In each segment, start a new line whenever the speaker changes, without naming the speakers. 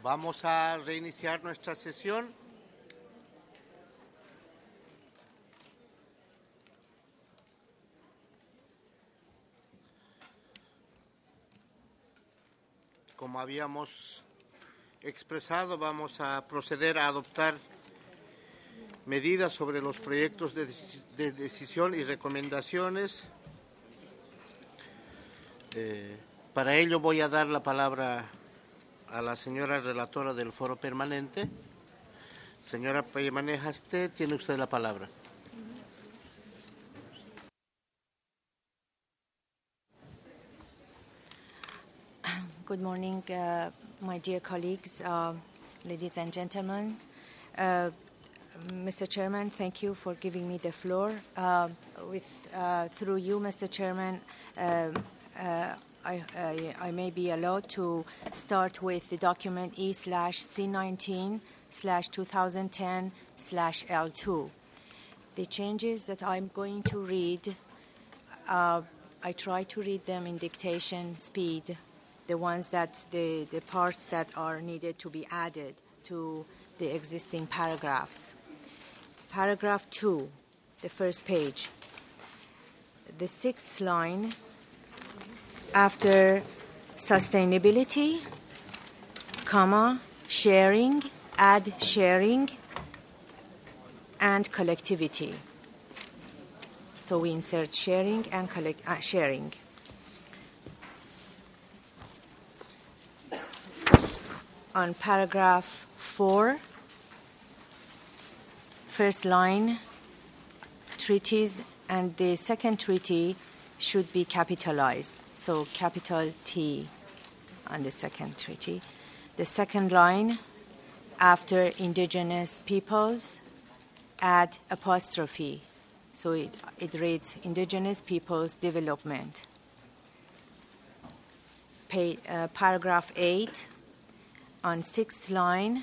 Vamos a reiniciar nuestra sesión. Como habíamos expresado, vamos a proceder a adoptar medidas sobre los proyectos de decisión y recomendaciones. Para ello voy a dar la palabra a la señora relatora del Foro Permanente. Señora Payamanejaste, tiene usted la palabra.
Good morning, my dear colleagues, ladies and gentlemen. Mr. Chairman, thank you for giving me the floor. Through you, Mr. Chairman, I may be allowed to start with the document E/C19/2010/L2. The changes that I'm going to read, I try to read them in dictation speed, the ones that, the parts that are needed to be added to the existing paragraphs. Paragraph 2, the first page. The sixth line, after sustainability, comma, sharing, add sharing, and collectivity. So we insert sharing and sharing. On paragraph 4, first line, treaties, and the second treaty should be capitalized. So capital T on the second treaty. The second line, after indigenous peoples, add apostrophe. So it reads indigenous peoples development. Paragraph 8, on sixth line,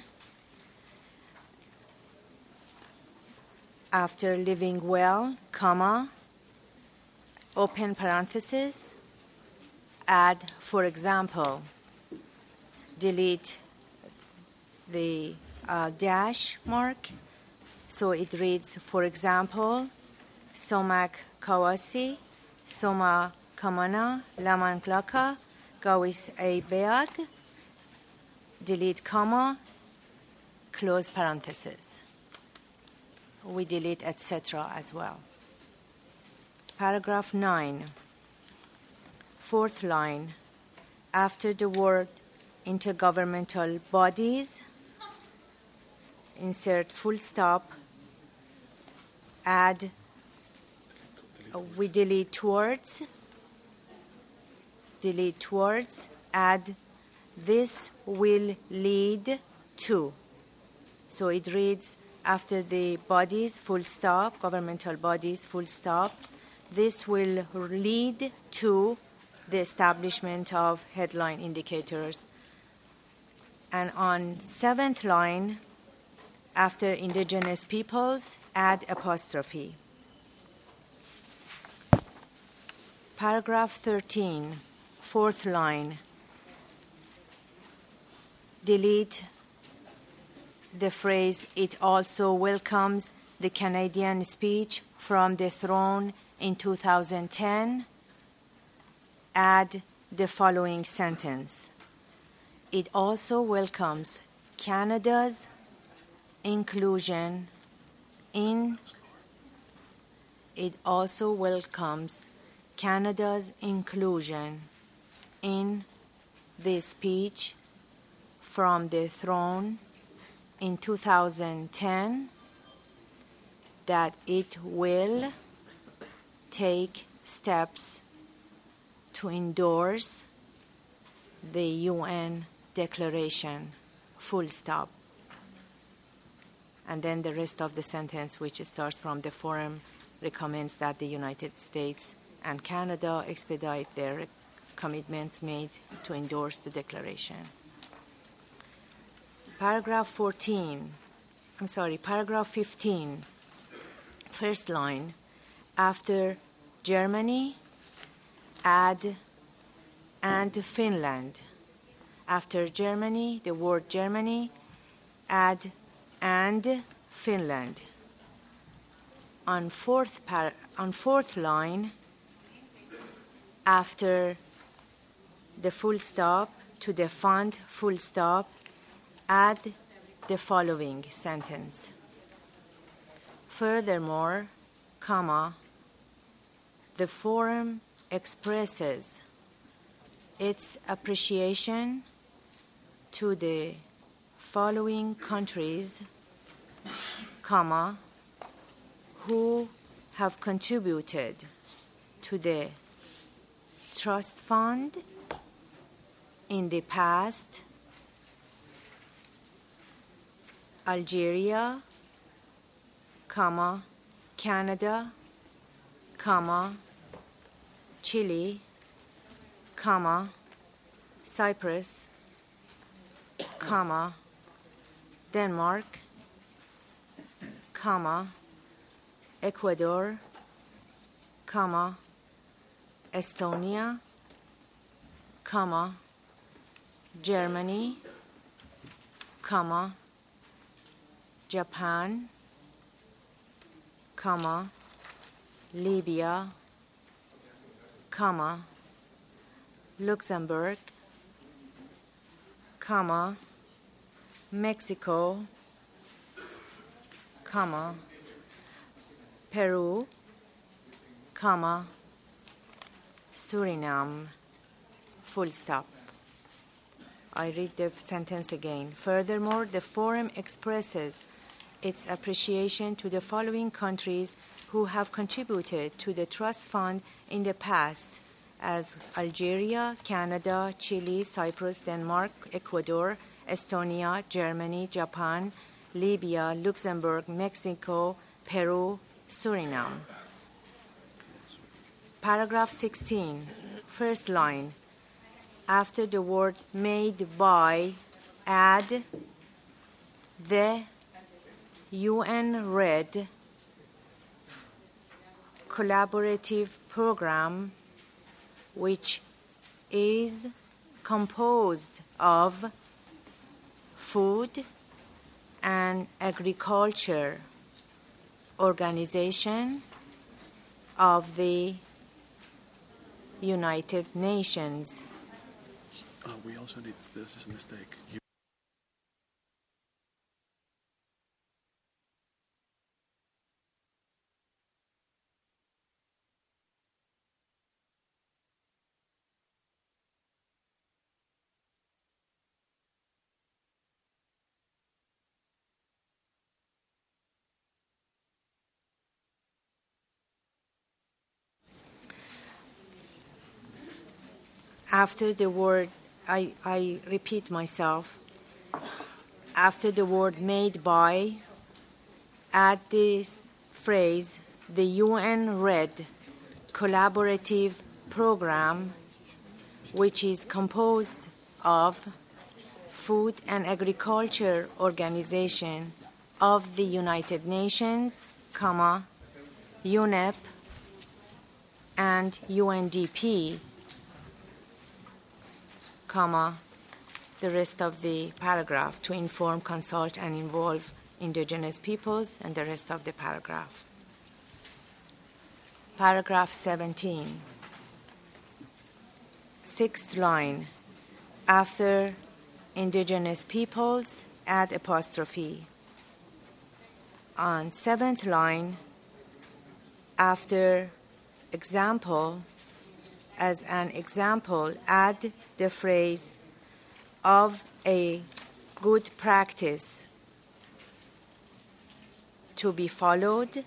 after living well, comma, open parenthesis, add, for example, delete the dash mark. So it reads, for example, Somak Kawasi, Soma Kamana, Laman Klaka, Gawis A Beag, delete comma, close parenthesis. We delete etc. as well. Paragraph 9, fourth line, after the word intergovernmental bodies, insert full stop, add, we delete towards, add, this will lead to. So it reads, after the bodies, full stop, governmental bodies, full stop, this will lead to the establishment of headline indicators. And on seventh line, after indigenous peoples, add apostrophe. Paragraph 13, fourth line, delete the phrase, it also welcomes the Canadian speech from the throne in 2010. Add the following sentence. It also welcomes Canada's inclusion in the speech from the throne in 2010, that it will take steps to endorse the UN declaration, full stop. And then the rest of the sentence, which starts from the forum, recommends that the United States and Canada expedite their commitments made to endorse the declaration. Paragraph 15, first line, after Germany, add and Finland. After Germany, the word Germany, add and Finland. On fourth line, after the full stop to the font full stop, add the following sentence. Furthermore, comma, the forum expresses its appreciation to the following countries, comma, who have contributed to the trust fund in the past: Algeria, comma, Canada, comma, Chile, comma, Cyprus, comma, Denmark, comma, Ecuador, comma, Estonia, comma, Germany, comma, Japan, comma, Libya, comma, Luxembourg, comma, Mexico, comma, Peru, comma, Suriname, full stop. I read the sentence again. Furthermore, the forum expresses its appreciation to the following countries who have contributed to the trust fund in the past, as Algeria, Canada, Chile, Cyprus, Denmark, Ecuador, Estonia, Germany, Japan, Libya, Luxembourg, Mexico, Peru, Suriname. Paragraph 16, first line. After the word made by, add the UN-RED collaborative program, which is composed of food and agriculture organization of the United Nations.
We also need, this is a mistake.
After the word, I repeat myself, after the word made by, add this phrase, the UN-RED collaborative program, which is composed of Food and Agriculture Organization of the United Nations, comma, UNEP and UNDP, comma, the rest of the paragraph, to inform, consult, and involve indigenous peoples, and the rest of the paragraph. Paragraph 17. Sixth line. After indigenous peoples, add apostrophe. On seventh line, after example, as an example, add the phrase of a good practice to be followed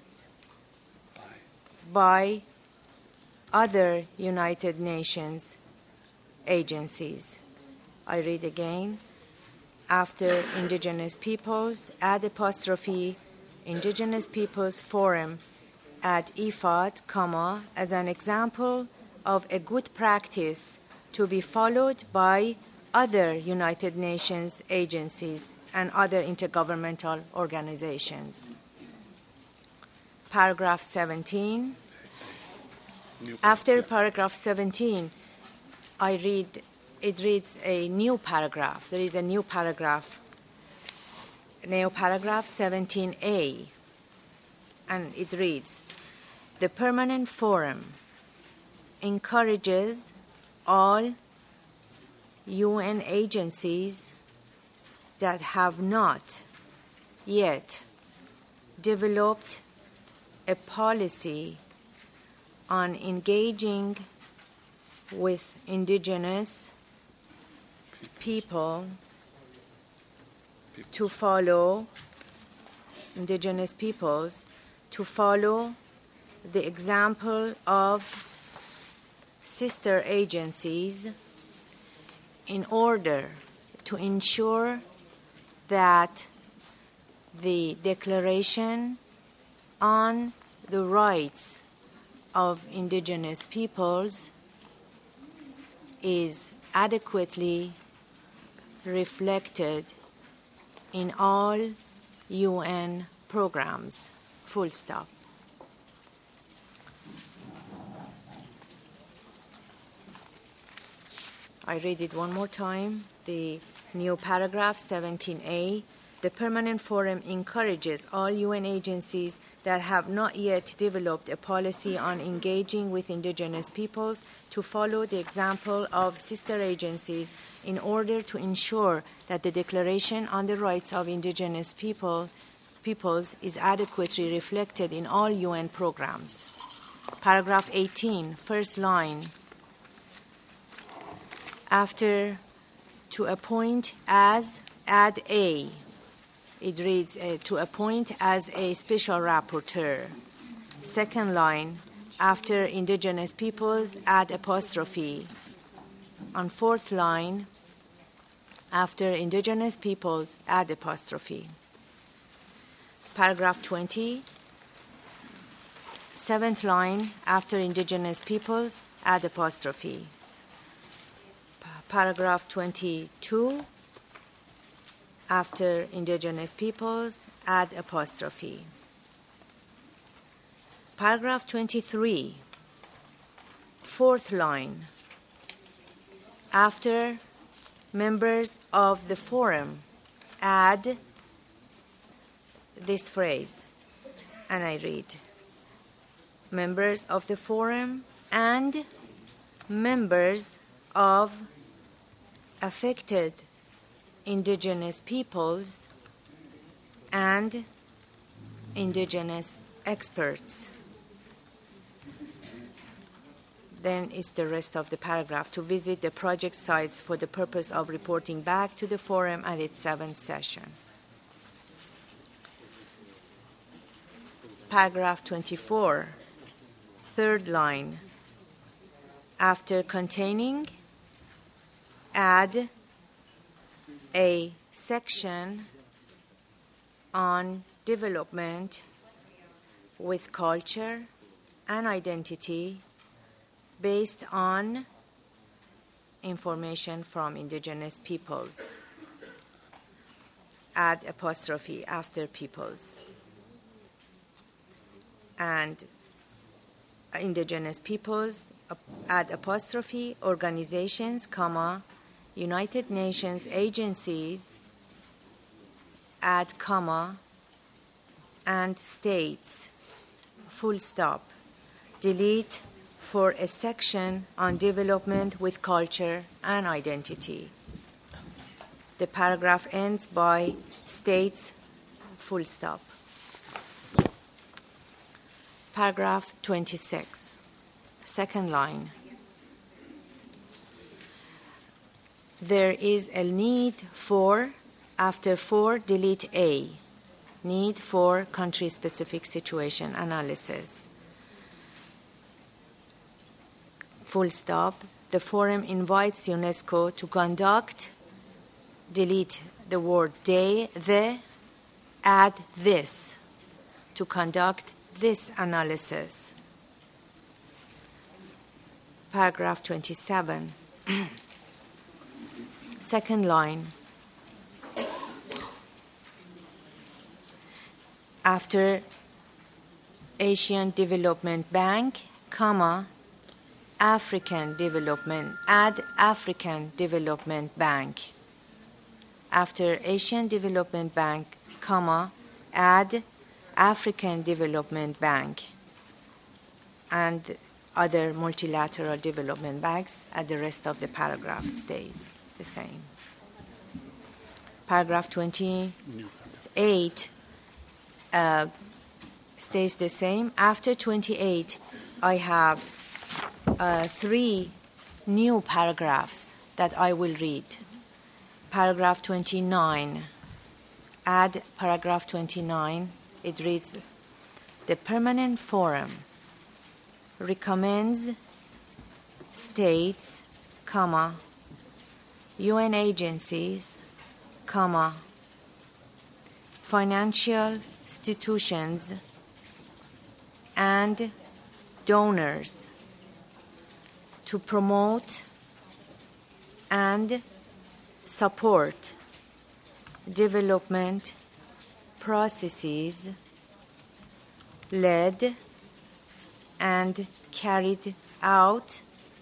by other United Nations agencies. I read again. After indigenous peoples, add apostrophe, Indigenous Peoples Forum, add IFAD, comma, as an example of a good practice to be followed by other United Nations agencies and other intergovernmental organizations. Paragraph 17. After paragraph 17, I read it reads a new paragraph. There is a new paragraph 17A, and it reads, the Permanent Forum encourages all UN agencies that have not yet developed a policy on engaging with indigenous people to follow indigenous peoples to follow the example of sister agencies in order to ensure that the Declaration on the Rights of Indigenous Peoples is adequately reflected in all UN programs, full stop. I read it one more time. The new paragraph 17A. The Permanent Forum encourages all UN agencies that have not yet developed a policy on engaging with indigenous peoples to follow the example of sister agencies in order to ensure that the Declaration on the Rights of Indigenous Peoples is adequately reflected in all UN programs. Paragraph 18, first line. After to appoint as, add A. It reads, to appoint as a special rapporteur. Second line, after indigenous peoples, add apostrophe. On fourth line, after indigenous peoples, add apostrophe. Paragraph 20, seventh line, after indigenous peoples, add apostrophe. Paragraph 22, after indigenous peoples, add apostrophe. Paragraph 23, fourth line, after members of the forum, add this phrase, and I read, members of the forum and members of affected indigenous peoples and indigenous experts. Then is the rest of the paragraph, to visit the project sites for the purpose of reporting back to the forum at its 7th session. Paragraph 24, third line, after containing, add a section on development with culture and identity based on information from indigenous peoples. Add apostrophe after peoples. And indigenous peoples, add apostrophe, organizations, comma, United Nations agencies, add comma, and states, full stop. Delete for a section on development with culture and identity. The paragraph ends by states, full stop. Paragraph 26, second line. There is a need for, after for, delete A, need for country-specific situation analysis. Full stop. The forum invites UNESCO to conduct, delete the word they, the, add this, to conduct this analysis. Paragraph 27. Second line. After Asian Development Bank, comma, African Development, add African Development Bank. After Asian Development Bank, comma, add African Development Bank and other multilateral development banks, and the rest of the paragraph stays the same. Paragraph 28 stays the same. After 28, I have 3 new paragraphs that I will read. Paragraph 29, add paragraph 29, it reads, the Permanent Forum recommends states, comma, UN agencies, comma, financial institutions and donors to promote and support development processes led and carried out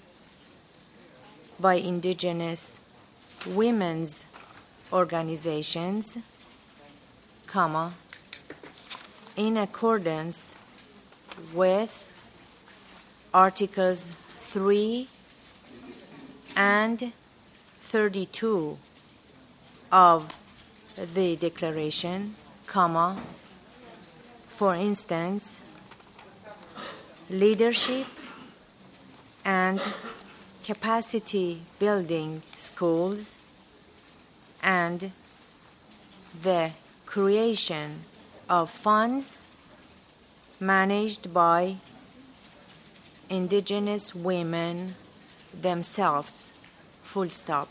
by indigenous women's organizations, comma, in accordance with Articles 3 and 32 of the Declaration, comma, for instance, leadership and capacity building schools and the creation of funds managed by indigenous women themselves, full stop.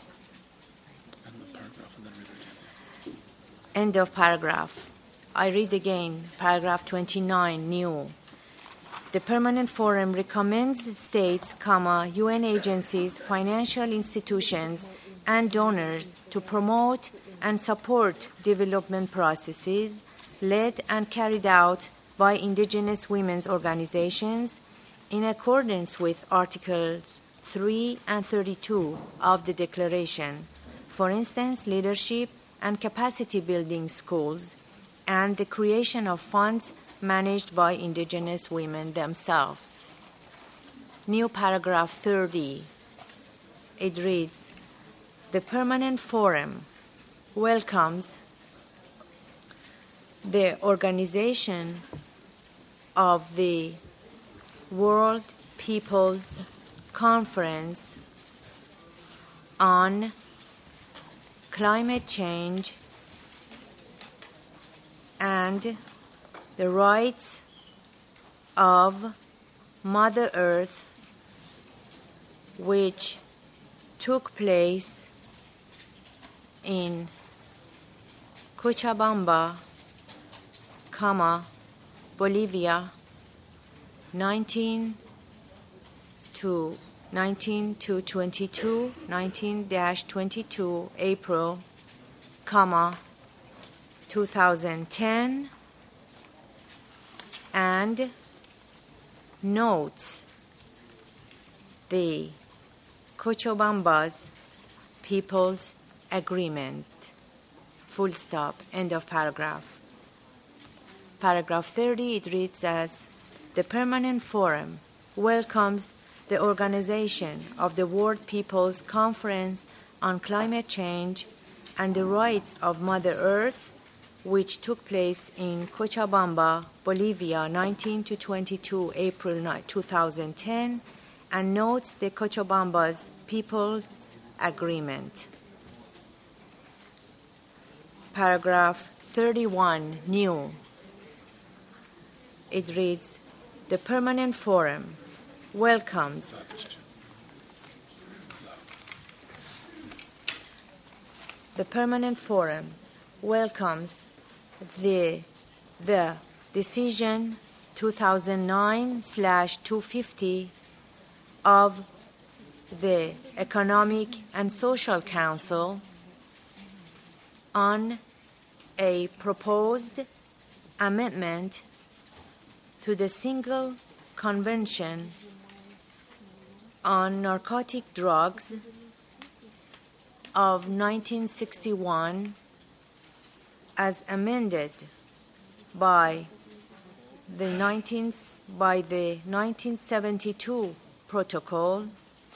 End of paragraph. I read again, paragraph 29, new. The Permanent Forum recommends states, comma, UN agencies, financial institutions, and donors to promote and support development processes led and carried out by indigenous women's organizations in accordance with Articles 3 and 32 of the Declaration, for instance, leadership and capacity building schools, and the creation of funds managed by indigenous women themselves. New paragraph 30. It reads, the Permanent Forum welcomes the organization of the World People's Conference on Climate Change and the Rights of Mother Earth, which took place in Cochabamba, Bolivia, 19 to 22, 19-22 April, 2010, and notes the Cochabamba's People's Agreement. Full stop. End of paragraph. Paragraph 30, it reads as, the Permanent Forum welcomes the organization of the World People's Conference on Climate Change and the Rights of Mother Earth, which took place in Cochabamba, Bolivia, 19 to 22 April 2010, and notes the Cochabamba's People's Agreement. Paragraph 31, new. It reads, the Permanent Forum welcomes the decision 2009/250 of the Economic and Social Council on a proposed amendment to the Single Convention on narcotic drugs of 1961 as amended by the 1972 protocol,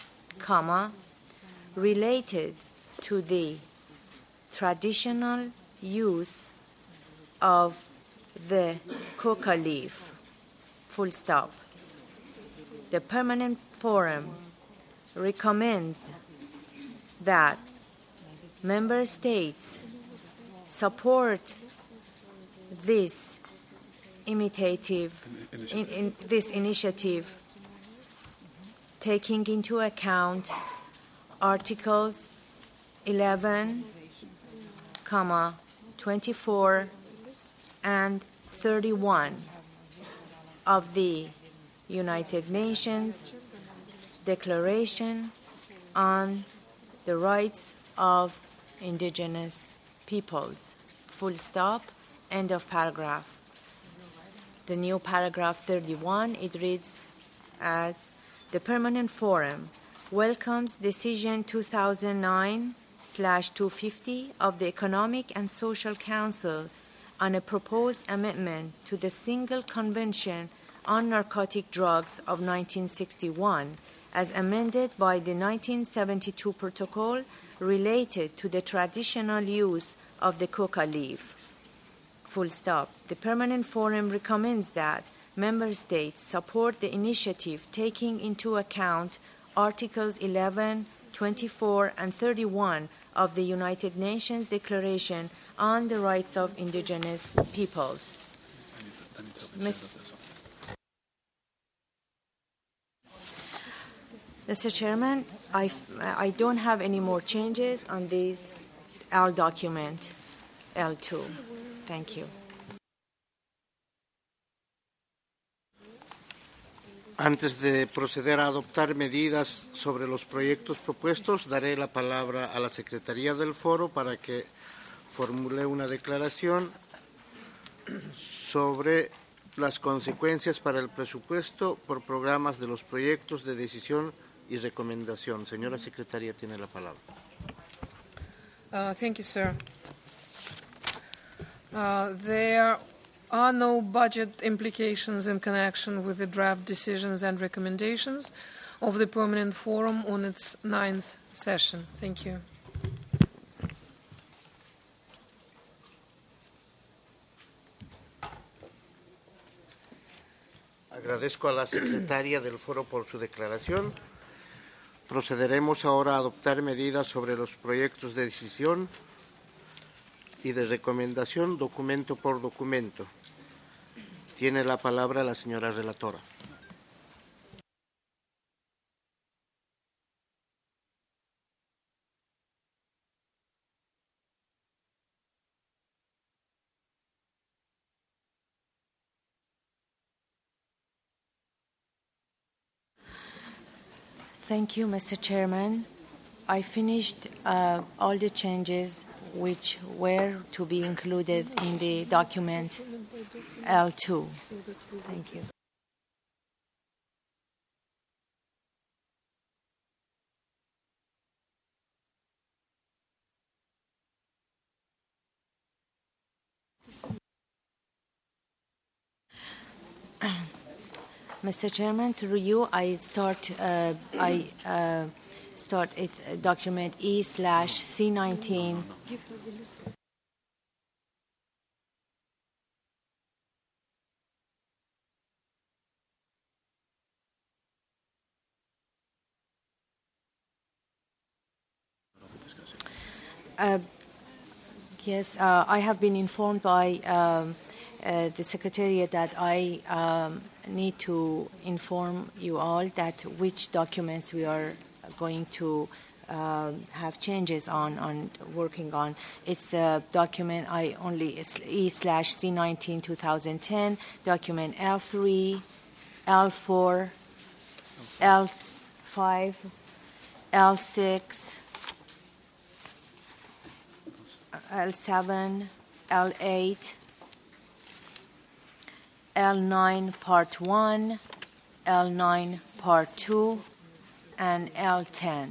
related to the traditional use of the coca leaf, full stop. The Permanent Forum recommends that member states support this this initiative, taking into account Articles 11, 24, and 31 of the United Nations Declaration on the Rights of Indigenous Peoples. Full stop, end of paragraph. The new paragraph 31, it reads as, the Permanent Forum welcomes Decision 2009/250 of the Economic and Social Council on a proposed amendment to the Single Convention on Narcotic Drugs of 1961 as amended by the 1972 protocol related to the traditional use of the coca leaf. Full stop. The Permanent Forum recommends that member states support the initiative taking into account Articles 11, 24, and 31 of the United Nations Declaration on the Rights of Indigenous Peoples. Mr. Chairman, I don't have any more changes on this L document, L2. Thank you.
Antes de proceder a adoptar medidas sobre los proyectos propuestos, daré la palabra a la Secretaría del Foro para que formule una declaración sobre las consecuencias para el presupuesto por programas de los proyectos de decisión y recomendación. Señora Secretaria, tiene la palabra.
Thank you, sir. There are no budget implications in connection with the draft decisions and recommendations of the Permanent Forum on its 9th session. Thank you.
Agradezco a la Secretaria del Foro por su declaración. Procederemos ahora a adoptar medidas sobre los proyectos de decisión y de recomendación, documento por documento. Tiene la palabra la señora relatora.
Thank you, Mr. Chairman. I finished all the changes which were to be included in the document L2. Thank you. Mr. Chairman, through you, I start document E/C19. Yes, I have been informed by the Secretariat that I need to inform you all that which documents we are going to have changes on working on. It's a document it's E/C19 2010, document L3, L4, L5, L6, L7, L8, L9 Part 1, L9 Part 2, and L10.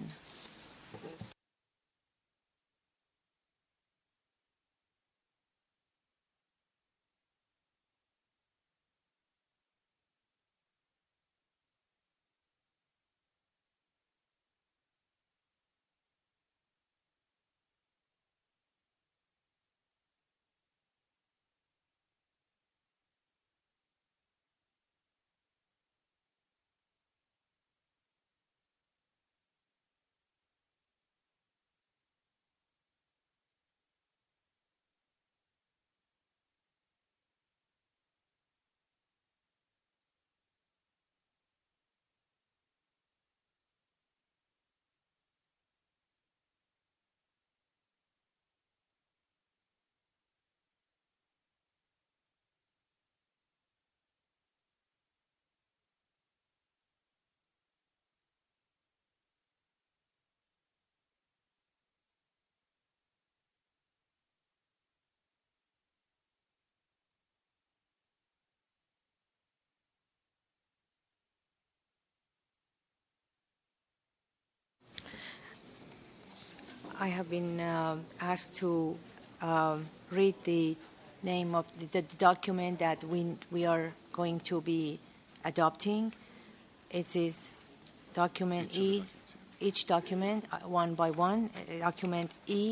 I have been asked to read the name of the document that we are going to be adopting. It is document E, each document one by one, document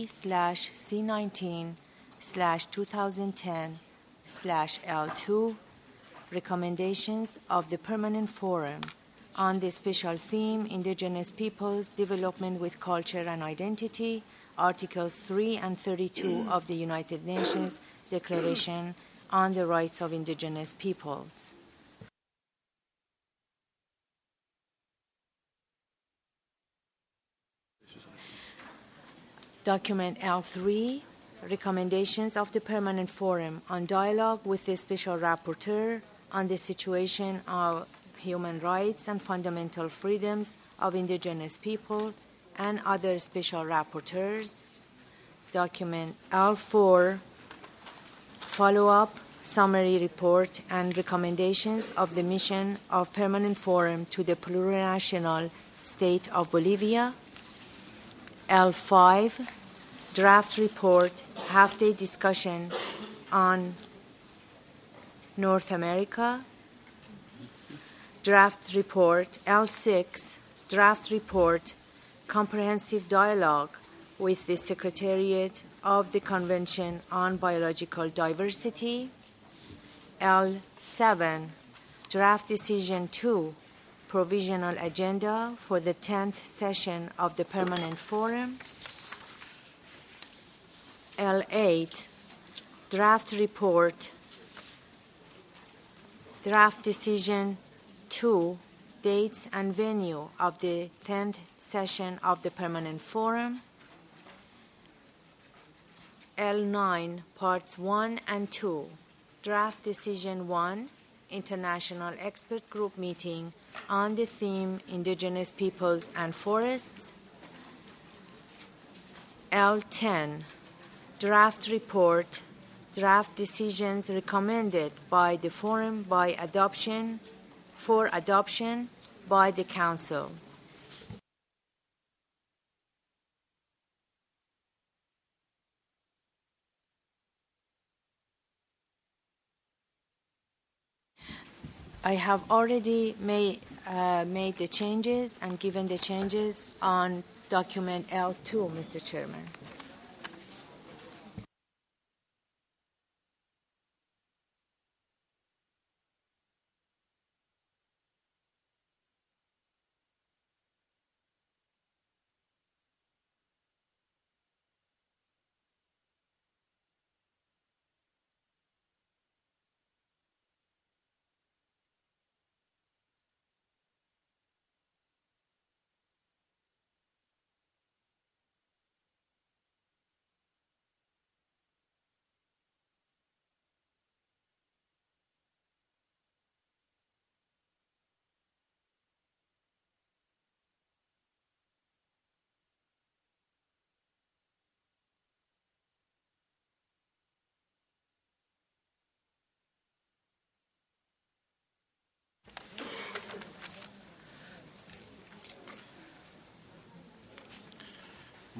E/C19/2010/L2, recommendations of the Permanent Forum on the special theme Indigenous Peoples, Development with Culture and Identity, Articles 3 and 32 of the United Nations Declaration on the Rights of Indigenous Peoples. Document L3, recommendations of the Permanent Forum on dialogue with the Special Rapporteur on the situation of human rights and fundamental freedoms of indigenous people and other special rapporteurs. Document L4, follow-up, summary report and recommendations of the mission of Permanent Forum to the plurinational state of Bolivia. L5, draft report, half-day discussion on North America. Draft report, L6, draft report, comprehensive dialogue with the Secretariat of the Convention on Biological Diversity. L7, draft decision 2, provisional agenda for the 10th session of the Permanent Forum. L8, draft report, draft decision 2, dates and venue of the 10th session of the Permanent Forum. L9, parts 1 and 2, draft decision 1, international expert group meeting on the theme Indigenous Peoples and Forests. L10, draft report, draft decisions recommended by the Forum for adoption by the Council. I have already made the changes and given the changes on document L2, Mr. Chairman.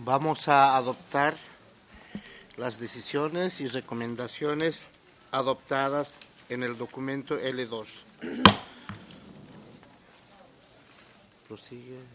Vamos a adoptar las decisiones y recomendaciones adoptadas en el documento L2. Prosigue.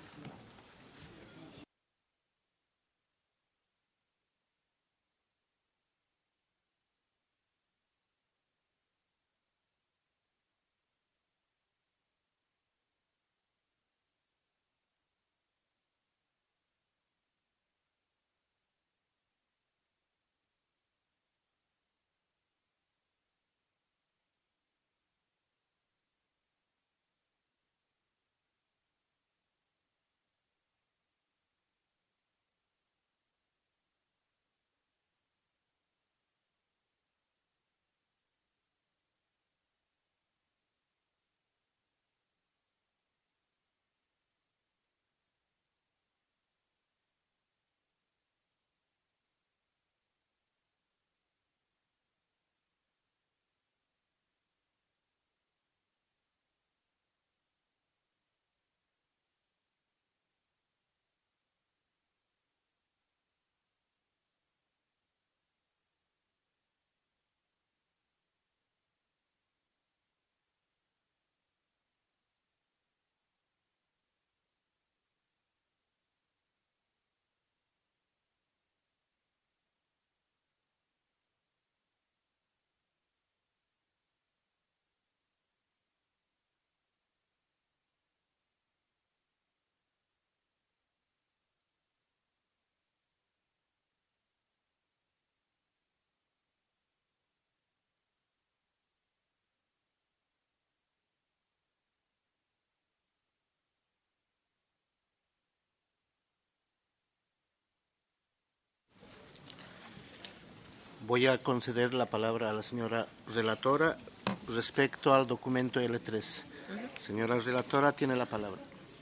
Voy a conceder la palabra a la señora relatora respecto al documento L3. Señora relatora, tiene la palabra.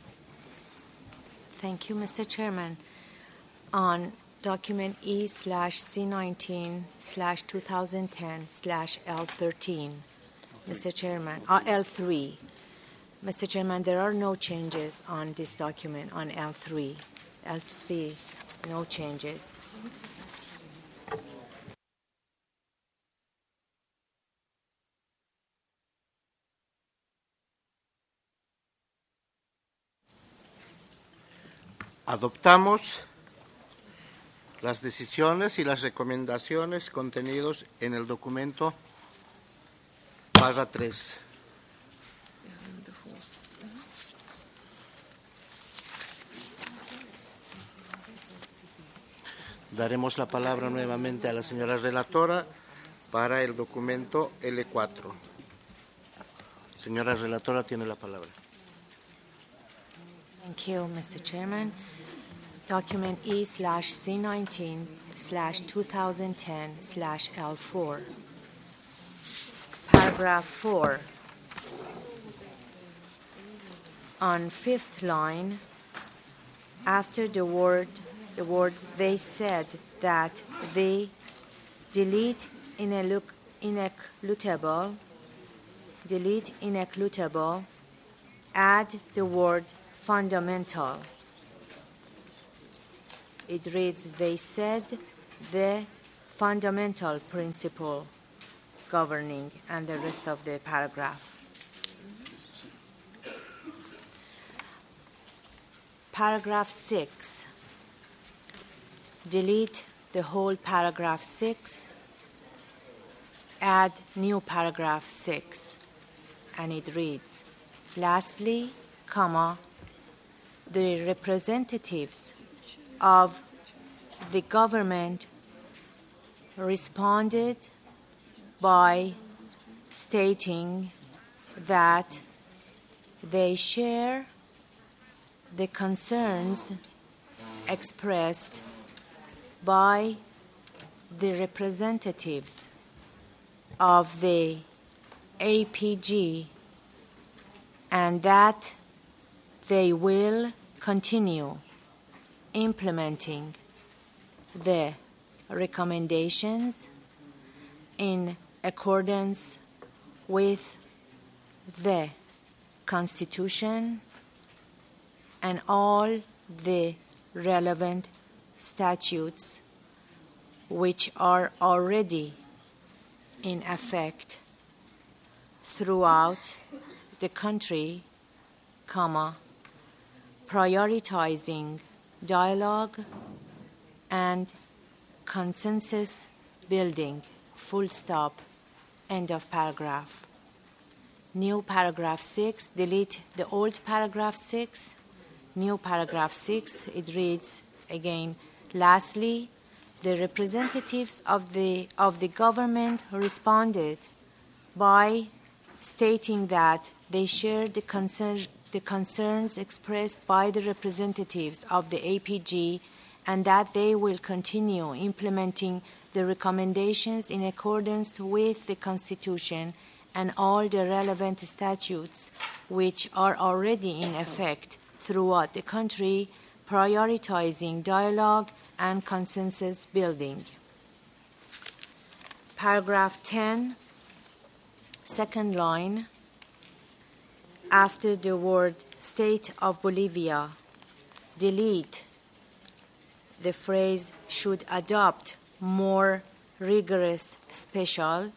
Thank you, Mr. Chairman. On document E/C19/2010/L13, Mr. Chairman, L3. Mr. Chairman, there are no changes on this document on L3. L3, no changes.
Adoptamos las decisiones y las recomendaciones contenidos en el documento barra 3. Daremos la palabra nuevamente a la señora relatora para el documento L4. Señora relatora, tiene la palabra.
Thank you, Mr. Chairman. Document E/C19/2010/L4. Paragraph 4. On fifth line, after the words they said that they delete inequitable, add the word fundamental. It reads, they said the fundamental principle governing, and the rest of the paragraph. Paragraph 6. Delete the whole paragraph 6, add new paragraph 6, and it reads, lastly, comma, the representatives of the government responded by stating that they share the concerns expressed by the representatives of the APG and that they will continue implementing the recommendations in accordance with the Constitution and all the relevant statutes which are already in effect throughout the country, prioritizing dialogue and consensus building, full stop, end of paragraph. New paragraph 6, delete the old paragraph 6. New paragraph 6, it reads again, lastly, the representatives of the government responded by stating that they shared the concerns expressed by the representatives of the APG and that they will continue implementing the recommendations in accordance with the Constitution and all the relevant statutes which are already in effect throughout the country, prioritizing dialogue and consensus building. Paragraph 10, second line, after the word State of Bolivia, delete the phrase should adopt more rigorous special,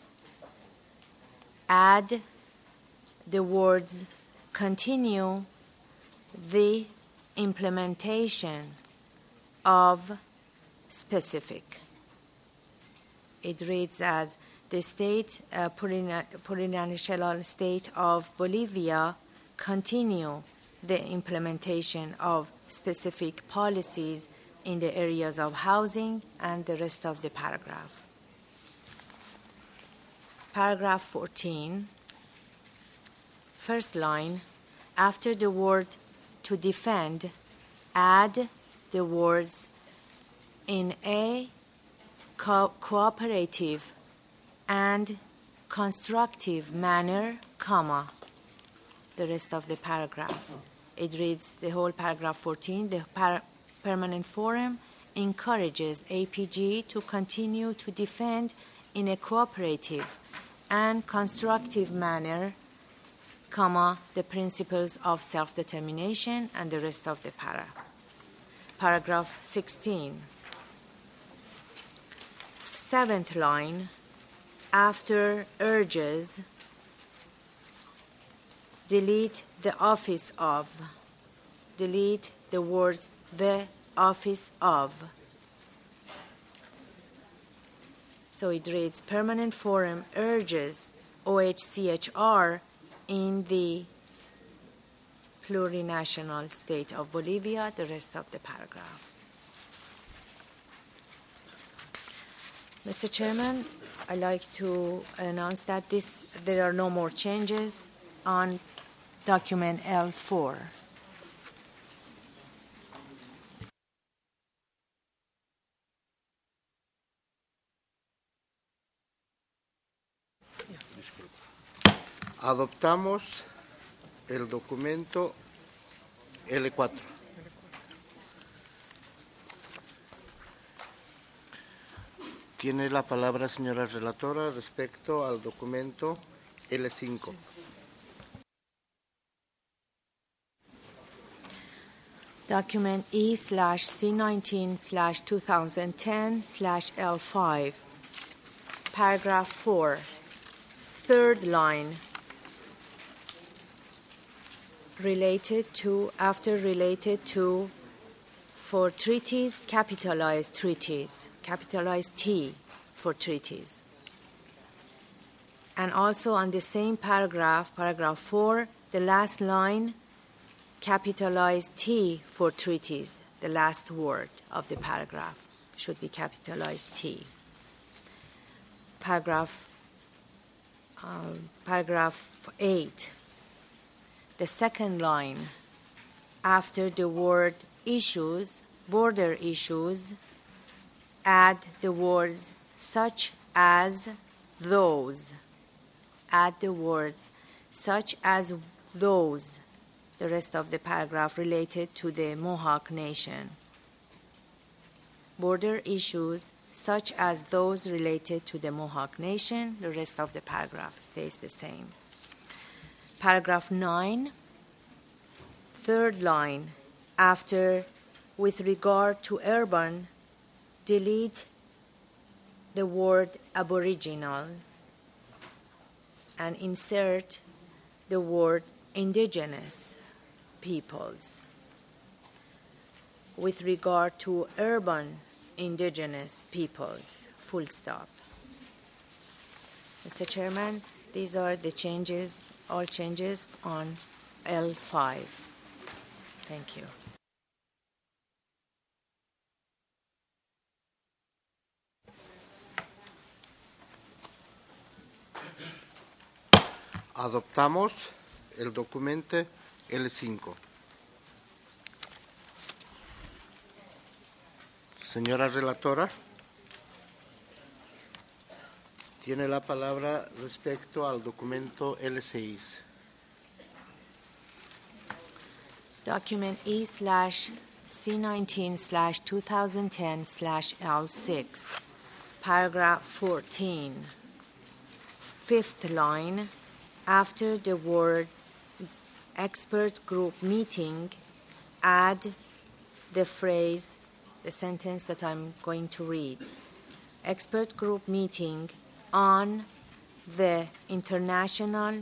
add the words continue the implementation of specific. It reads as the state, plurinational state of Bolivia, continue the implementation of specific policies in the areas of housing and the rest of the paragraph. Paragraph 14, first line, after the word to defend, add the words in a cooperative and constructive manner, the rest of the paragraph. It reads the whole paragraph 14, the Permanent Forum encourages APG to continue to defend in a cooperative and constructive manner, the principles of self-determination and the rest of the Paragraph 16. Seventh line, after urges, delete the office of, delete the words the office of. So it reads, Permanent Forum urges OHCHR in the plurinational state of Bolivia, the rest of the paragraph. Mr. Chairman, I'd like to announce that there are no more changes on document L4.
Adoptamos el documento L4. Tiene la palabra, señora relatora, respecto al documento L5.
Document E/C19/2010/L5. Paragraph 4. Third line. Related to, after related to, for treaties, capitalized treaties, capitalized T for treaties. And also on the same paragraph, paragraph 4, the last line, capitalized T for treaties. The last word of the paragraph should be capitalized T. Paragraph 8. The second line, after the word issues, border issues, add the words such as those. Add the words such as those, the rest of the paragraph related to the Mohawk Nation. Border issues such as those related to the Mohawk Nation, the rest of the paragraph stays the same. Paragraph 9, third line, after with regard to urban, delete the word Aboriginal and insert the word indigenous peoples. With regard to urban indigenous peoples, full stop. Mr. Chairman, these are the changes, all changes on L5. Thank you.
Adoptamos el documento L5. Señora relatora, tiene la palabra respecto al documento L6.
Document E/C19/2010/L6, paragraph 14, fifth line, after the word expert group meeting, add the phrase, the sentence that I'm going to read. Expert group meeting on the international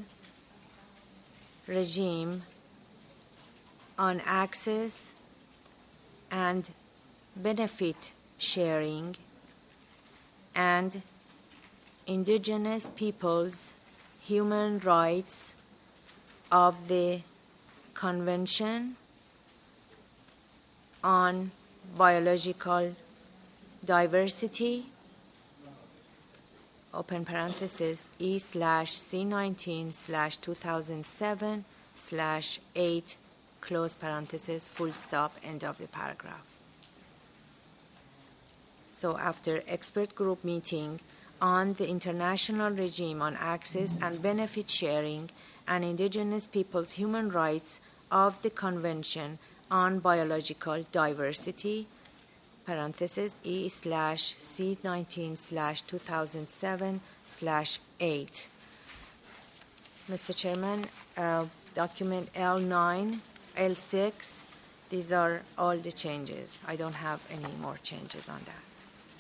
regime on access and benefit sharing and indigenous peoples' human rights of the Convention on Biological Diversity, open parenthesis, E/C19/2007/8, close parenthesis, full stop, end of the paragraph. So after expert group meeting on the international regime on access and benefit sharing and indigenous peoples' human rights of the Convention on Biological Diversity, parenthesis, E/C19/2007/8. Mr. Chairman, document L9, L6, these are all the changes. I don't have any more changes on that.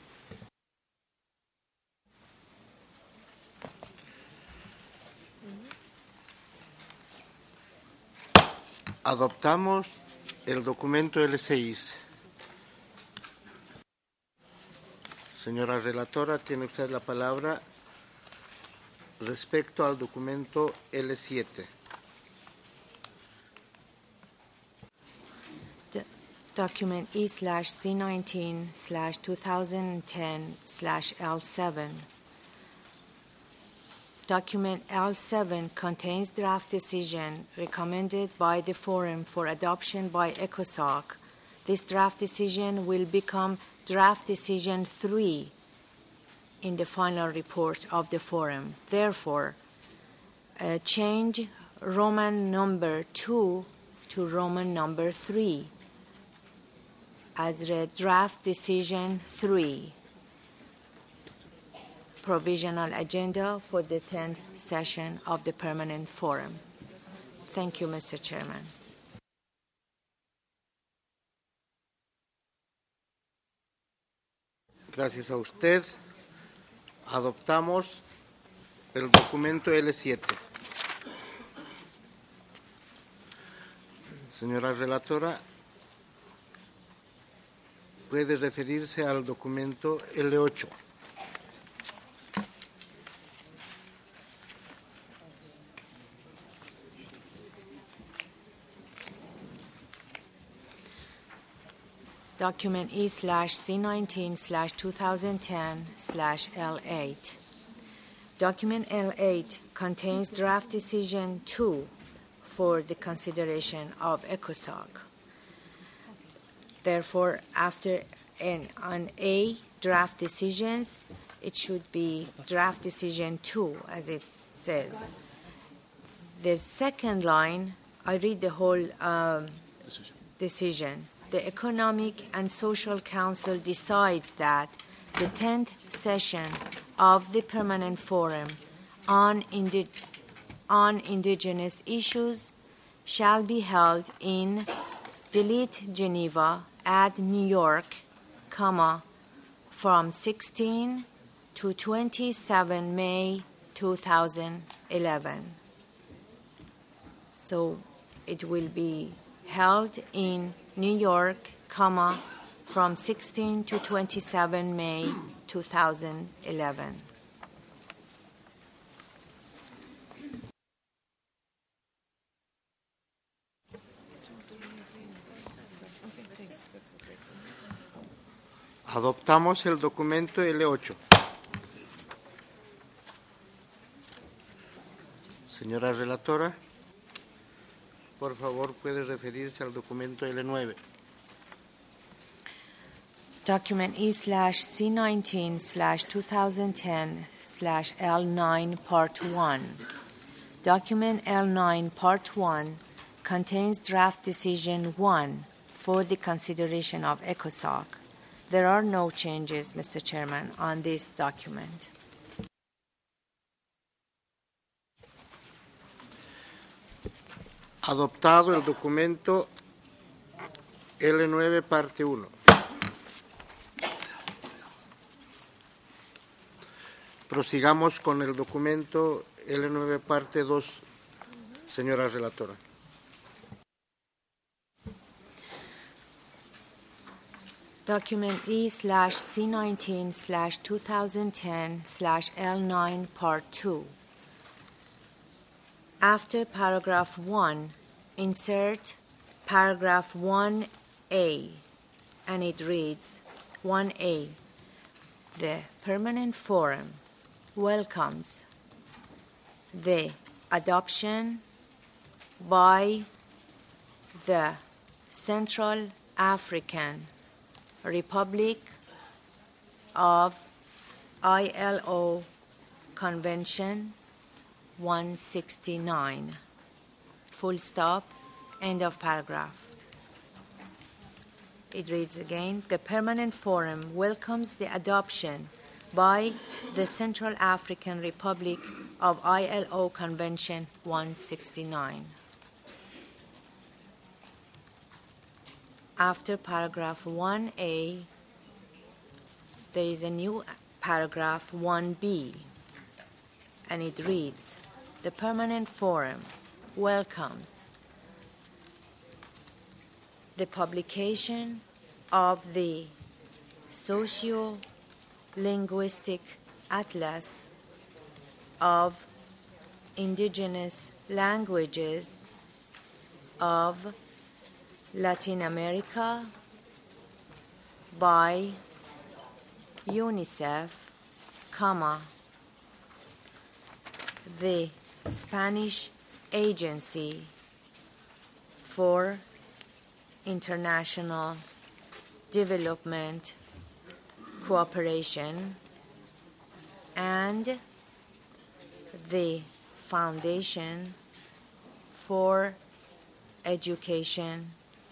Adoptamos el documento L6. Señora relatora, tiene usted la palabra respecto al documento L7.
Document E/C19/2010/L7. Document L7 contains draft decision recommended by the Forum for adoption by ECOSOC. This draft decision will become draft decision 3 in the final report of the Forum. Therefore, change Roman number 2 to Roman number 3 as read draft decision 3. Provisional agenda for the 10th session of the Permanent Forum. Thank you, Mr. Chairman.
Gracias a usted. Adoptamos el documento L7. Señora relatora, puede referirse al documento L8.
Document E/C19/2010/L8. Document L8 contains draft decision 2 for the consideration of ECOSOC. Therefore, after on A, draft decisions, it should be draft decision 2, as it says. The second line, I read the whole decision. The Economic and Social Council decides that the 10th session of the Permanent Forum on indigenous issues shall be held in delete Geneva add New York, comma, from 16 to 27 May 2011. So it will be held in New York, comma, from 16 to 27 May 2011.
Adoptamos el documento L8. Señora relatora, por favor, puede referirse al documento L9.
Document E/C19/2010/L9 Part 1. Document L9 Part 1 contains draft decision 1 for the consideration of ECOSOC. There are no changes, Mr. Chairman, on this document.
Adoptado el documento L9 parte 1. Prosigamos con el documento L9 parte 2, señora relatora.
Document E/C19/2010/L9 Part 2. After paragraph 1, insert paragraph 1A, and it reads, 1A, the Permanent Forum welcomes the adoption by the Central African Republic of ILO Convention 169. Full stop, end of paragraph. It reads again, the Permanent Forum welcomes the adoption by the Central African Republic of ILO Convention 169. After paragraph 1A, there is a new paragraph 1B, and it reads, the Permanent Forum welcomes the publication of the Socio-Linguistic Atlas of Indigenous Languages of Latin America by UNICEF, comma, the Spanish Agency for International Development Cooperation, and the Foundation for Education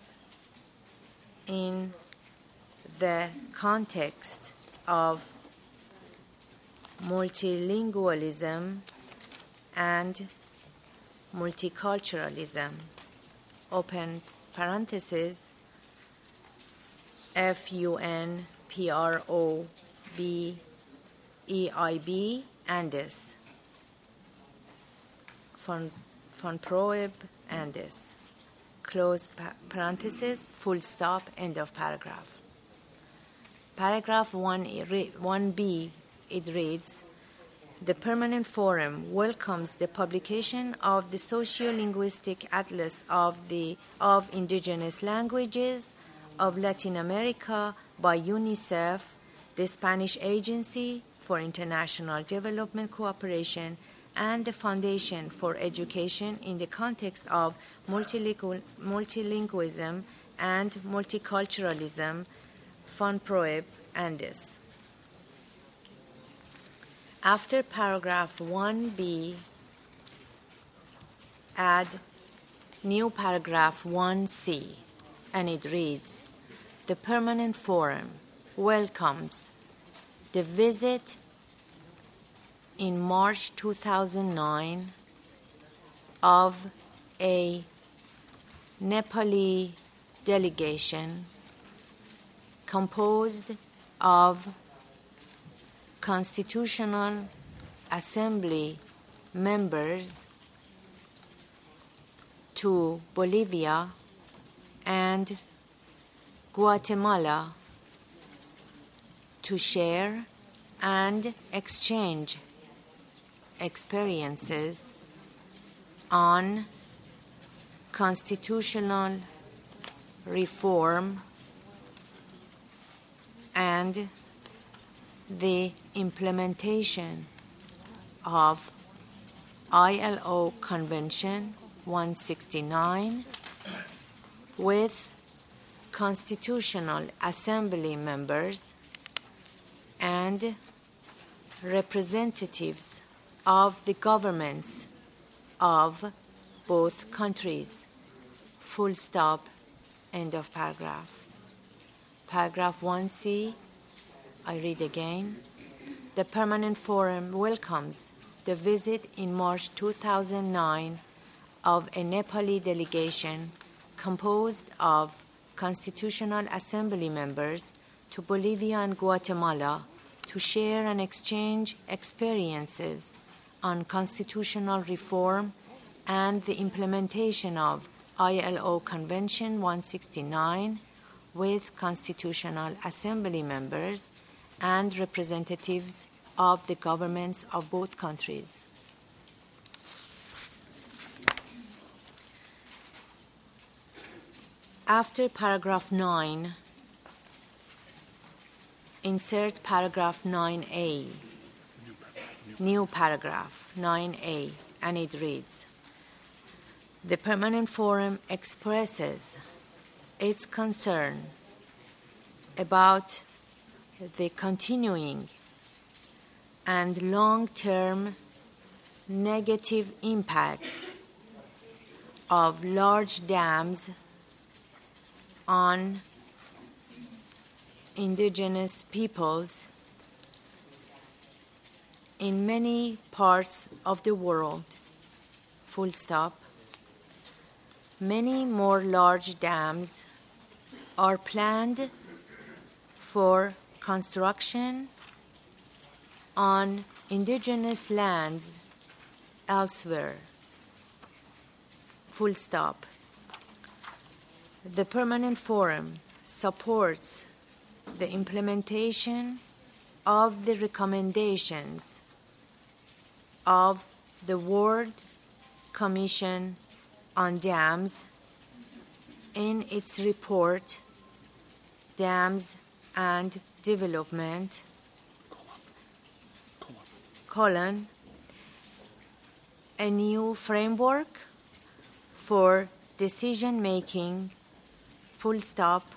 in the context of multilingualism and multiculturalism, open parentheses, FUNPROBEIB, Andes, FUNPROEB, Andes, close parentheses, full stop, end of paragraph. Paragraph 1B, it reads, the Permanent Forum welcomes the publication of the Socio-Linguistic Atlas of Indigenous Languages of Latin America by UNICEF, the Spanish Agency for International Development Cooperation, and the Foundation for Education in the context of multilingualism and multiculturalism, FUNPROEB, Andes. After paragraph 1B, add new paragraph 1C, and it reads, the Permanent Forum welcomes the visit in March 2009 of a Nepali delegation composed of Constitutional Assembly members to Bolivia and Guatemala to share and exchange experiences on constitutional reform and the implementation of ILO Convention 169 with Constitutional Assembly members and representatives of the governments of both countries. Full stop, end of paragraph. Paragraph 1C, I read again. The Permanent Forum welcomes the visit in March 2009 of a Nepali delegation composed of Constitutional Assembly members to Bolivia and Guatemala to share and exchange experiences on constitutional reform and the implementation of ILO Convention 169 with Constitutional Assembly members and representatives of the governments of both countries. After paragraph 9, insert paragraph 9A, new paragraph 9A, and it reads, the Permanent Forum expresses its concern about the continuing and long-term negative impacts of large dams on indigenous peoples in many parts of the world. Full stop. Many more large dams are planned for construction on indigenous lands elsewhere. Full stop. The Permanent Forum supports the implementation of the recommendations of the World Commission on Dams in its report, Dams and Development, a new framework for decision-making, full stop.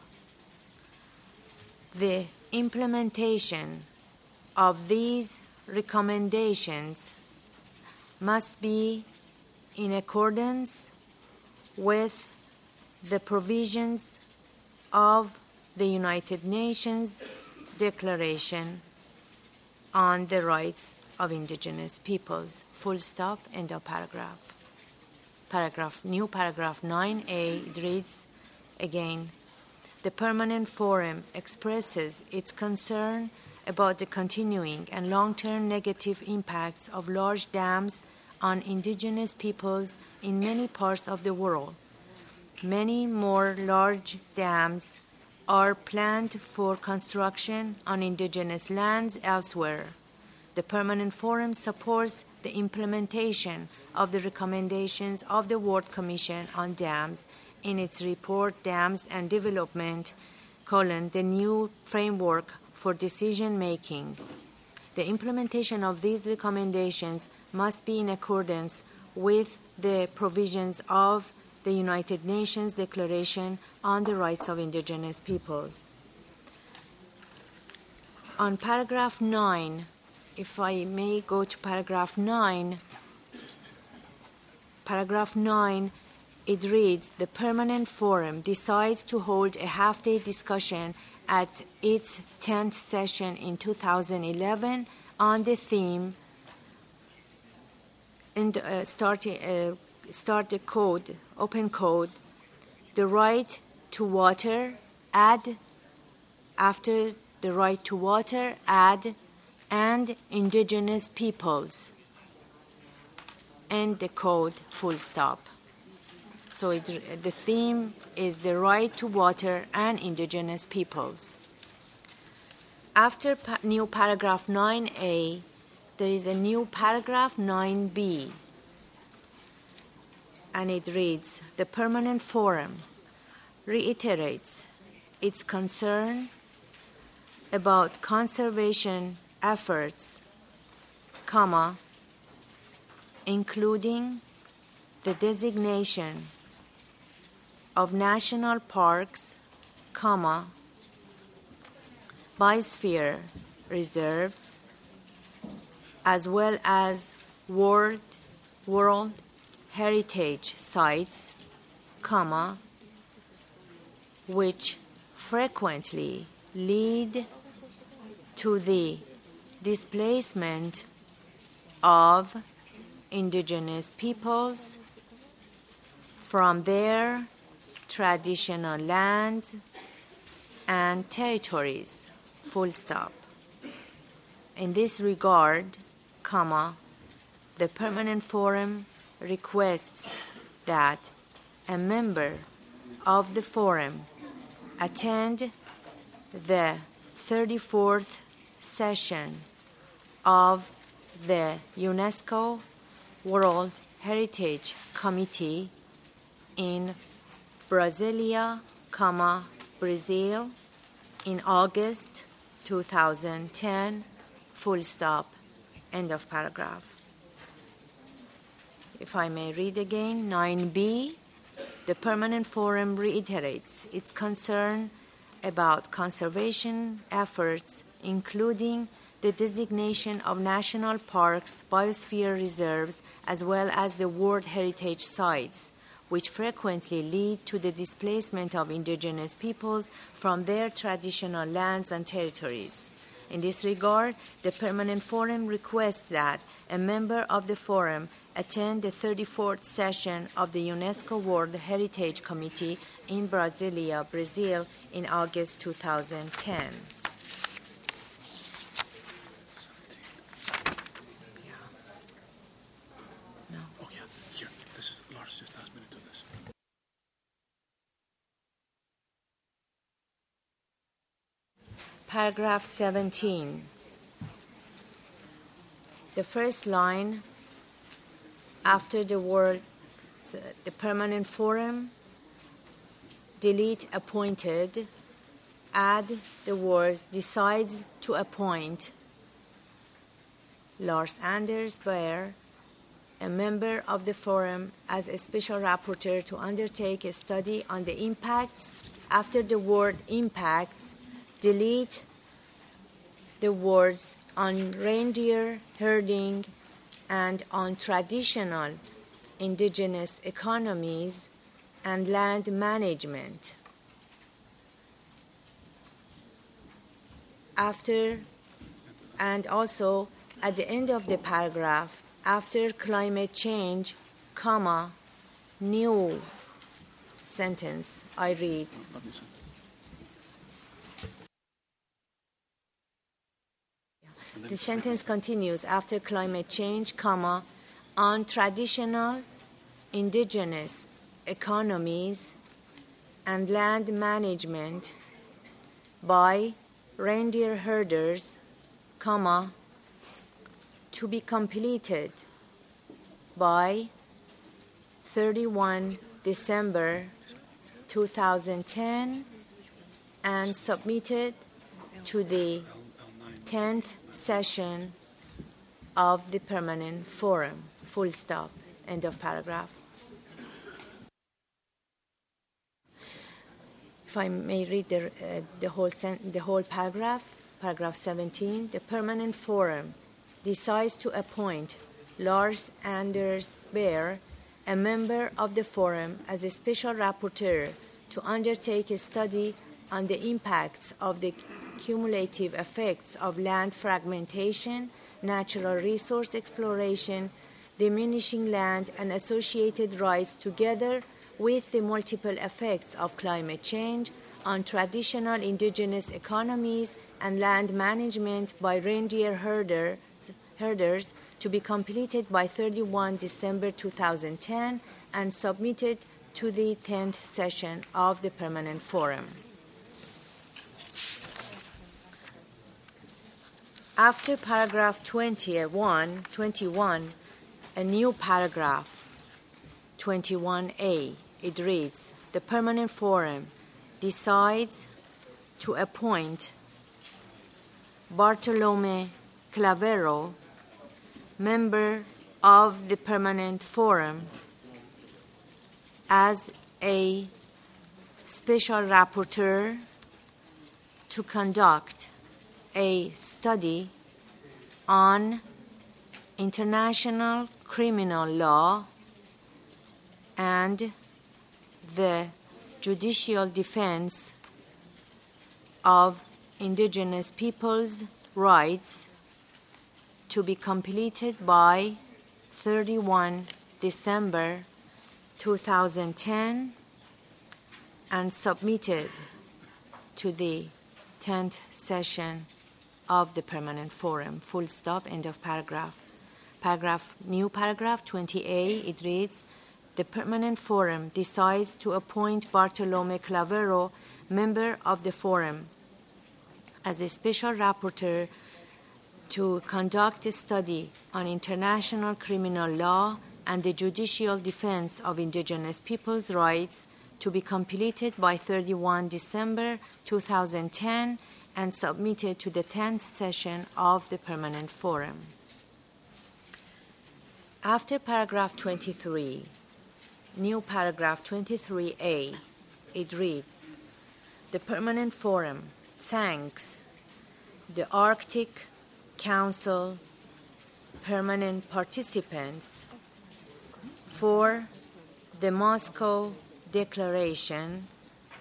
The implementation of these recommendations must be in accordance with the provisions of the United Nations Declaration on the Rights of Indigenous Peoples. Full stop, end of paragraph. New paragraph 9A, it reads again, the Permanent Forum expresses its concern about the continuing and long-term negative impacts of large dams on indigenous peoples in many parts of the world. Many more large dams are planned for construction on indigenous lands elsewhere. The Permanent Forum supports the implementation of the recommendations of the World Commission on Dams in its report, Dams and Development, the new framework for decision-making. The implementation of these recommendations must be in accordance with the provisions of the United Nations Declaration on the Rights of Indigenous Peoples. On paragraph 9, if I may go to paragraph 9, it reads, the Permanent Forum decides to hold a half-day discussion at its 10th session in 2011 on the theme open code, the right to water, add after the right to water, add and indigenous peoples. End the code, full stop. So the theme is the right to water and indigenous peoples. After new paragraph 9A, there is a new paragraph 9B, and it reads, the Permanent Forum reiterates its concern about conservation efforts, including the designation of national parks, biosphere reserves, as well as World Heritage sites, which frequently lead to the displacement of indigenous peoples from their traditional lands and territories, full stop. In this regard, the Permanent Forum requests that a member of the Forum attend the 34th session of the UNESCO World Heritage Committee in Brasilia, Brazil, in August 2010, full stop, end of paragraph. If I may read again, 9B, the Permanent Forum reiterates its concern about conservation efforts, including the designation of national parks, biosphere reserves, as well as the World Heritage sites, which frequently lead to the displacement of indigenous peoples from their traditional lands and territories. In this regard, the Permanent Forum requests that a member of the Forum attend the 34th session of the UNESCO World Heritage Committee in Brasilia, Brazil, in August 2010.
Oh, yeah, here. This is Lars just asked me to do this.
Paragraph 17. The first line after the word the Permanent Forum, delete appointed, add the words decides to appoint Lars Anders Beyer, a member of the Forum, as a special rapporteur to undertake a study on the impacts. After the word impacts, delete the words on reindeer herding and on traditional indigenous economies and land management. After, and also at the end of the paragraph, after climate change, new sentence, I read. The sentence continues, after climate change, on traditional indigenous economies and land management by reindeer herders, to be completed by 31 December 2010 and submitted to the 10th session of the Permanent Forum. Full stop. End of paragraph. If I may read the whole paragraph, paragraph 17. The Permanent Forum decides to appoint Lars Anders Beyer, a member of the Forum, as a special rapporteur to undertake a study on the impacts of the cumulative effects of land fragmentation, natural resource exploration, diminishing land and associated rights, together with the multiple effects of climate change on traditional indigenous economies and land management by reindeer herders to be completed by 31 December 2010 and submitted to the 10th session of the Permanent Forum. After paragraph 21, a new paragraph, 21A, it reads, the Permanent Forum decides to appoint Bartolome Clavero, member of the Permanent Forum, as a special rapporteur to conduct a study on international criminal law and the judicial defense of indigenous peoples' rights to be completed by 31 December 2010 and submitted to the 10th session of the Permanent Forum. Full stop, end of paragraph. New paragraph 20A, it reads, the Permanent Forum decides to appoint Bartolome Clavero, member of the Forum, as a special rapporteur to conduct a study on international criminal law and the judicial defense of indigenous peoples' rights to be completed by 31 December 2010 and submitted to the 10th session of the Permanent Forum. After paragraph 23, new paragraph 23A, it reads, the Permanent Forum thanks the Arctic Council permanent participants for the Moscow Declaration,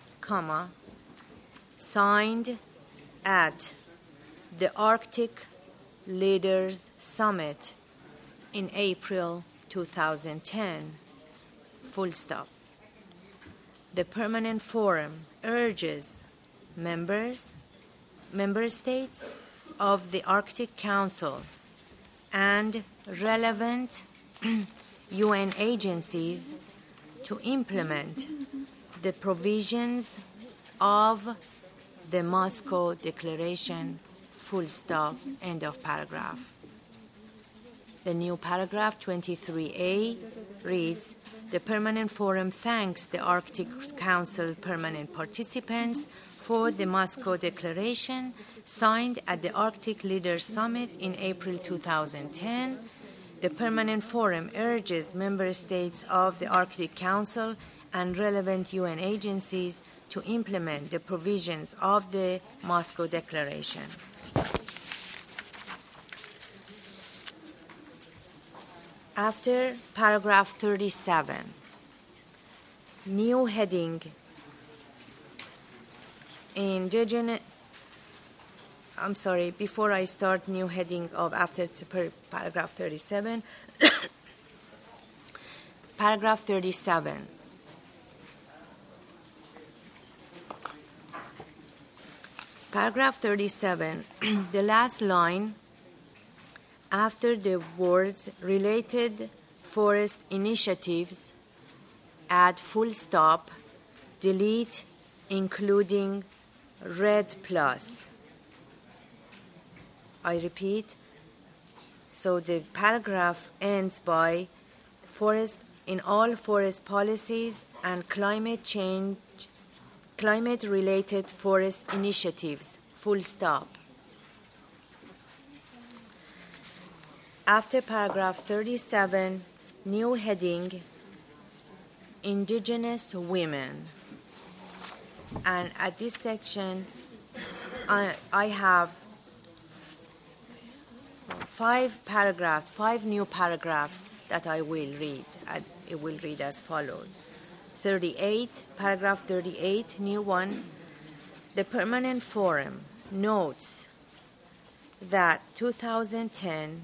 signed at the Arctic Leaders Summit in April 2010, full stop. The Permanent Forum urges member states of the Arctic Council and relevant UN agencies to implement the provisions of the Moscow Declaration, full stop, end of paragraph. The new paragraph 23A reads, the Permanent Forum thanks the Arctic Council permanent participants for the Moscow Declaration signed at the Arctic Leaders Summit in April 2010. The Permanent Forum urges member states of the Arctic Council and relevant UN agencies to implement the provisions of the Moscow Declaration. After paragraph 37, new heading, before I start new heading of after paragraph 37, paragraph 37. Paragraph 37, the last line, after the words related forest initiatives, add full stop, delete including red plus. I repeat, so the paragraph ends by forest in all forest policies and climate-related forest initiatives, full stop. After paragraph 37, new heading, Indigenous Women. And at this section, I have five new paragraphs that I will read. It will read as follows. 38, paragraph 38, new one. The Permanent Forum notes that 2010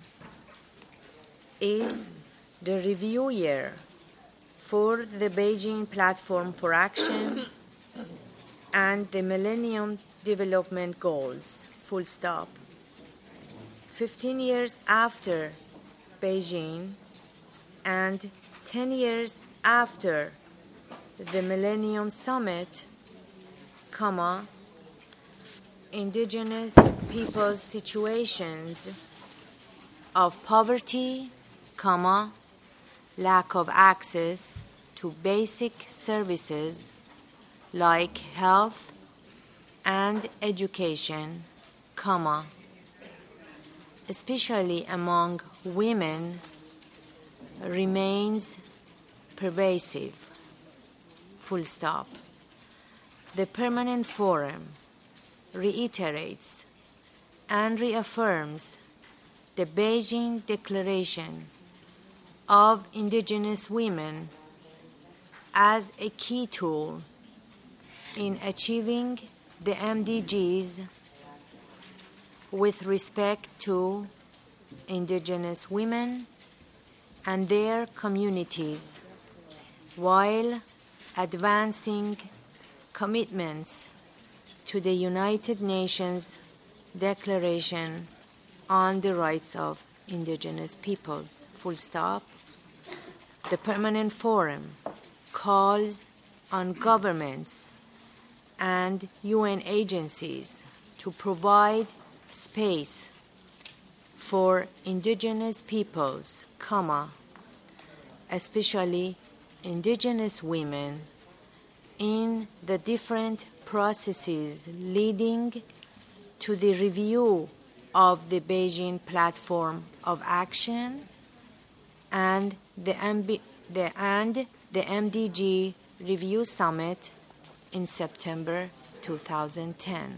is the review year for the Beijing Platform for Action and the Millennium Development Goals, full stop. 15 years after Beijing and 10 years after the Millennium Summit, comma, indigenous people's situations of poverty, comma, lack of access to basic services like health and education, comma, especially among women, remains pervasive, full stop. The Permanent Forum reiterates and reaffirms the Beijing Declaration of Indigenous Women as a key tool in achieving the MDGs with respect to indigenous women and their communities, while advancing commitments to the United Nations Declaration on the Rights of Indigenous Peoples, full stop. The Permanent Forum calls on governments and UN agencies to provide space for indigenous peoples, comma, especially indigenous women, in the different processes leading to the review of the Beijing Platform of Action and the MDG Review Summit in September 2010.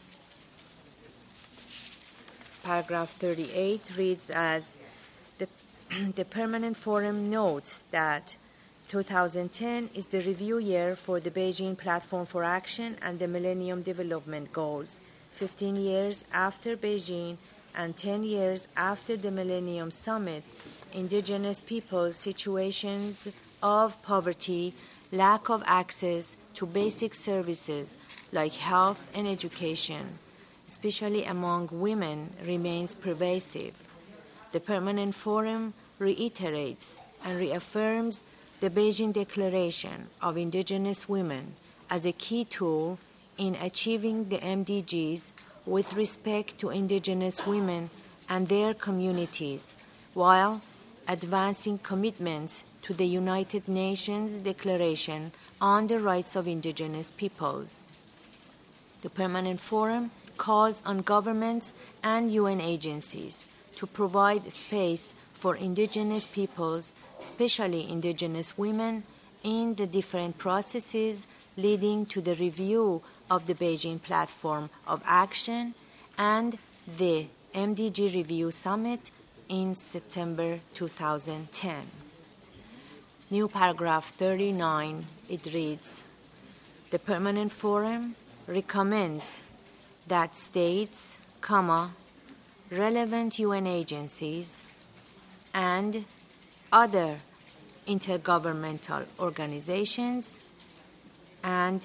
Paragraph 38 reads as, the Permanent Forum notes that 2010 is the review year for the Beijing Platform for Action and the Millennium Development Goals. 15 years after Beijing and 10 years after the Millennium Summit, indigenous peoples' situations of poverty, lack of access to basic services like health and education, especially among women, remains pervasive. The Permanent Forum reiterates and reaffirms the Beijing Declaration of Indigenous Women as a key tool in achieving the MDGs with respect to indigenous women and their communities, while advancing commitments to the United Nations Declaration on the Rights of Indigenous Peoples. The Permanent Forum calls on governments and UN agencies to provide space for indigenous peoples, especially indigenous women, in the different processes leading to the review of the Beijing Platform of Action and the MDG Review Summit in September 2010. New paragraph 39, it reads, the Permanent Forum recommends that states, comma, relevant UN agencies and other intergovernmental organizations and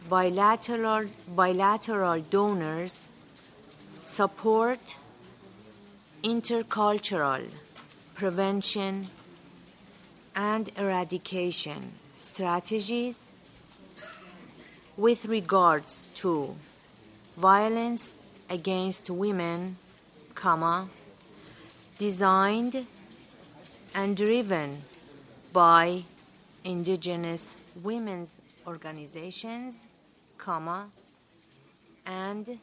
bilateral donors support intercultural prevention and eradication strategies with regards to violence against women, comma, designed and driven by indigenous women's organizations, comma, and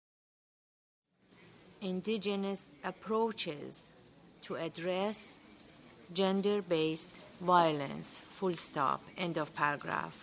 indigenous approaches to address gender-based violence, full stop, end of paragraph.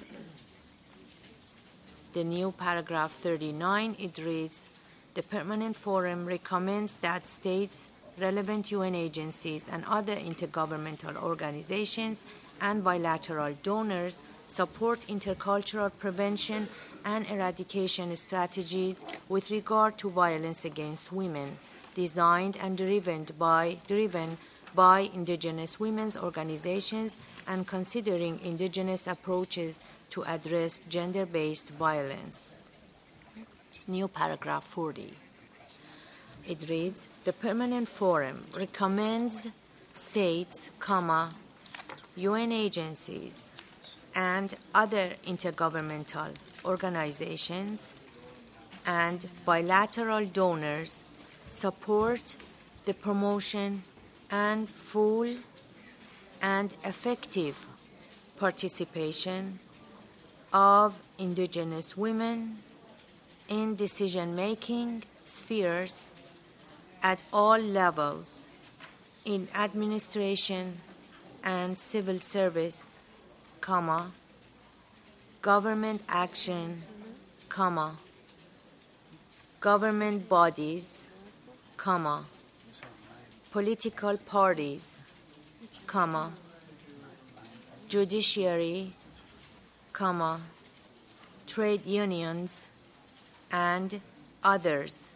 The new paragraph 39, it reads, the Permanent Forum recommends that states, relevant UN agencies, and other intergovernmental organizations and bilateral donors support intercultural prevention and eradication strategies with regard to violence against women, designed and driven by indigenous women's organizations and considering indigenous approaches to address gender-based violence. New paragraph 40. It reads, the Permanent Forum recommends states, UN agencies, and other intergovernmental organizations and bilateral donors support the promotion and full and effective participation of indigenous women in decision-making spheres at all levels in administration and civil service, government action, government bodies, political parties, judiciary, trade unions, and others,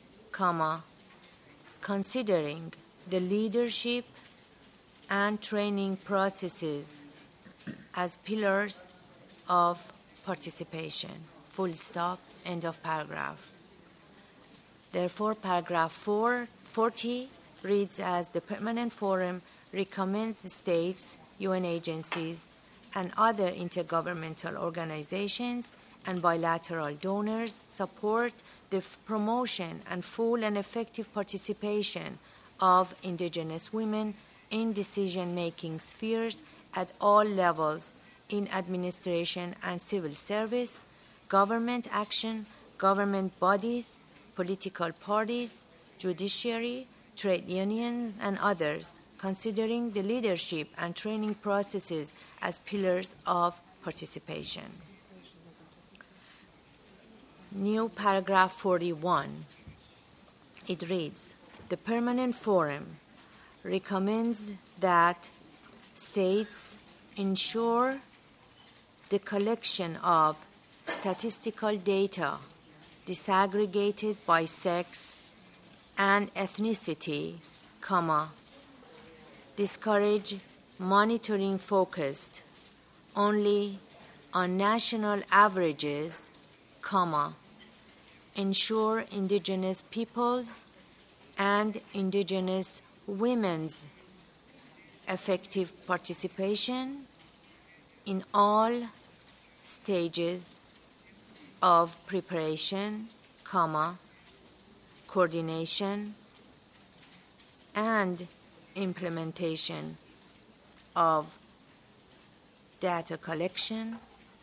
considering the leadership and training processes as pillars of participation. Full stop, end of paragraph. Therefore, paragraph 40 reads as the Permanent Forum recommends states, UN agencies, and other intergovernmental organizations and bilateral donors support the promotion and full and effective participation of indigenous women in decision-making spheres at all levels in administration and civil service, government action, government bodies, political parties, judiciary, trade unions, and others, considering the leadership and training processes as pillars of participation. New paragraph 41. It reads, the Permanent Forum recommends that states ensure the collection of statistical data disaggregated by sex and ethnicity, discourage monitoring focused only on national averages, ensure indigenous peoples and indigenous women's effective participation in all stages of preparation, coordination, and implementation of data collection,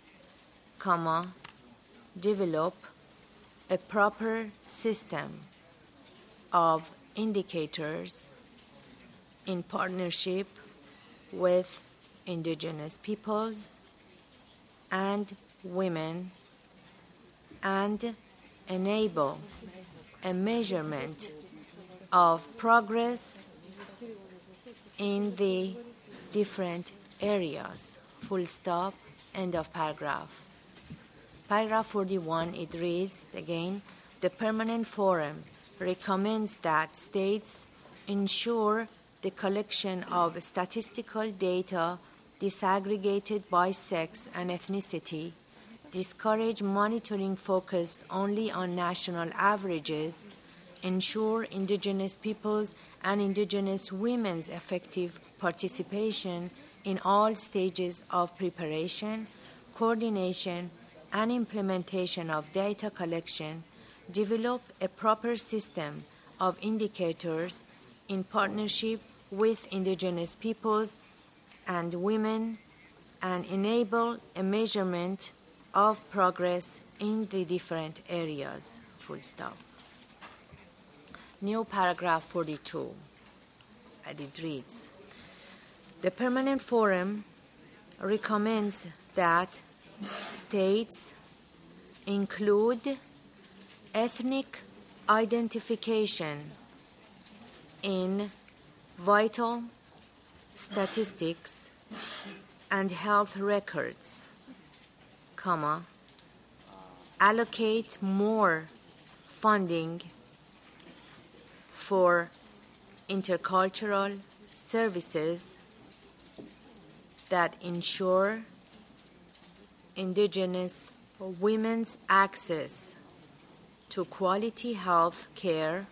develop a proper system of indicators in partnership with indigenous peoples and women, and enable a measurement of progress in the different areas. Full stop, end of paragraph. Paragraph 41, it reads again, the Permanent Forum recommends that states ensure the collection of statistical data disaggregated by sex and ethnicity, discourage monitoring focused only on national averages, ensure indigenous peoples and indigenous women's effective participation in all stages of preparation, coordination, and implementation of data collection, develop a proper system of indicators in partnership with indigenous peoples and women, and enable a measurement of progress in the different areas. Full stop. New paragraph 42, and it reads, the Permanent Forum recommends that states include ethnic identification in vital statistics and health records, allocate more funding for intercultural services that ensure indigenous women's access to quality health care,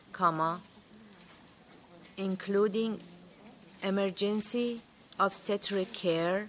including emergency obstetric care,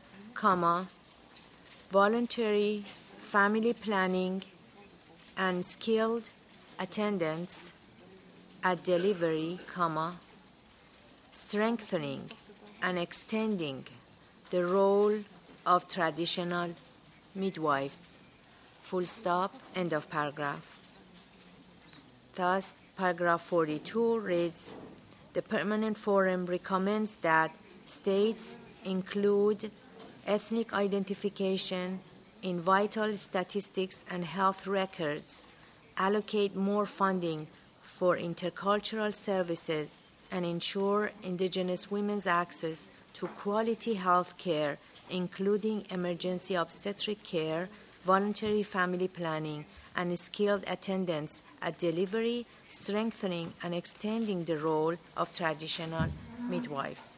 voluntary family planning, and skilled attendance at delivery, strengthening and extending the role of traditional midwives. Full stop, end of paragraph. Thus, paragraph 42 reads, the Permanent Forum recommends that states include ethnic identification in vital statistics and health records, allocate more funding for intercultural services, and ensure indigenous women's access to quality health care, including emergency obstetric care, voluntary family planning, and skilled attendance at delivery, strengthening and extending the role of traditional midwives.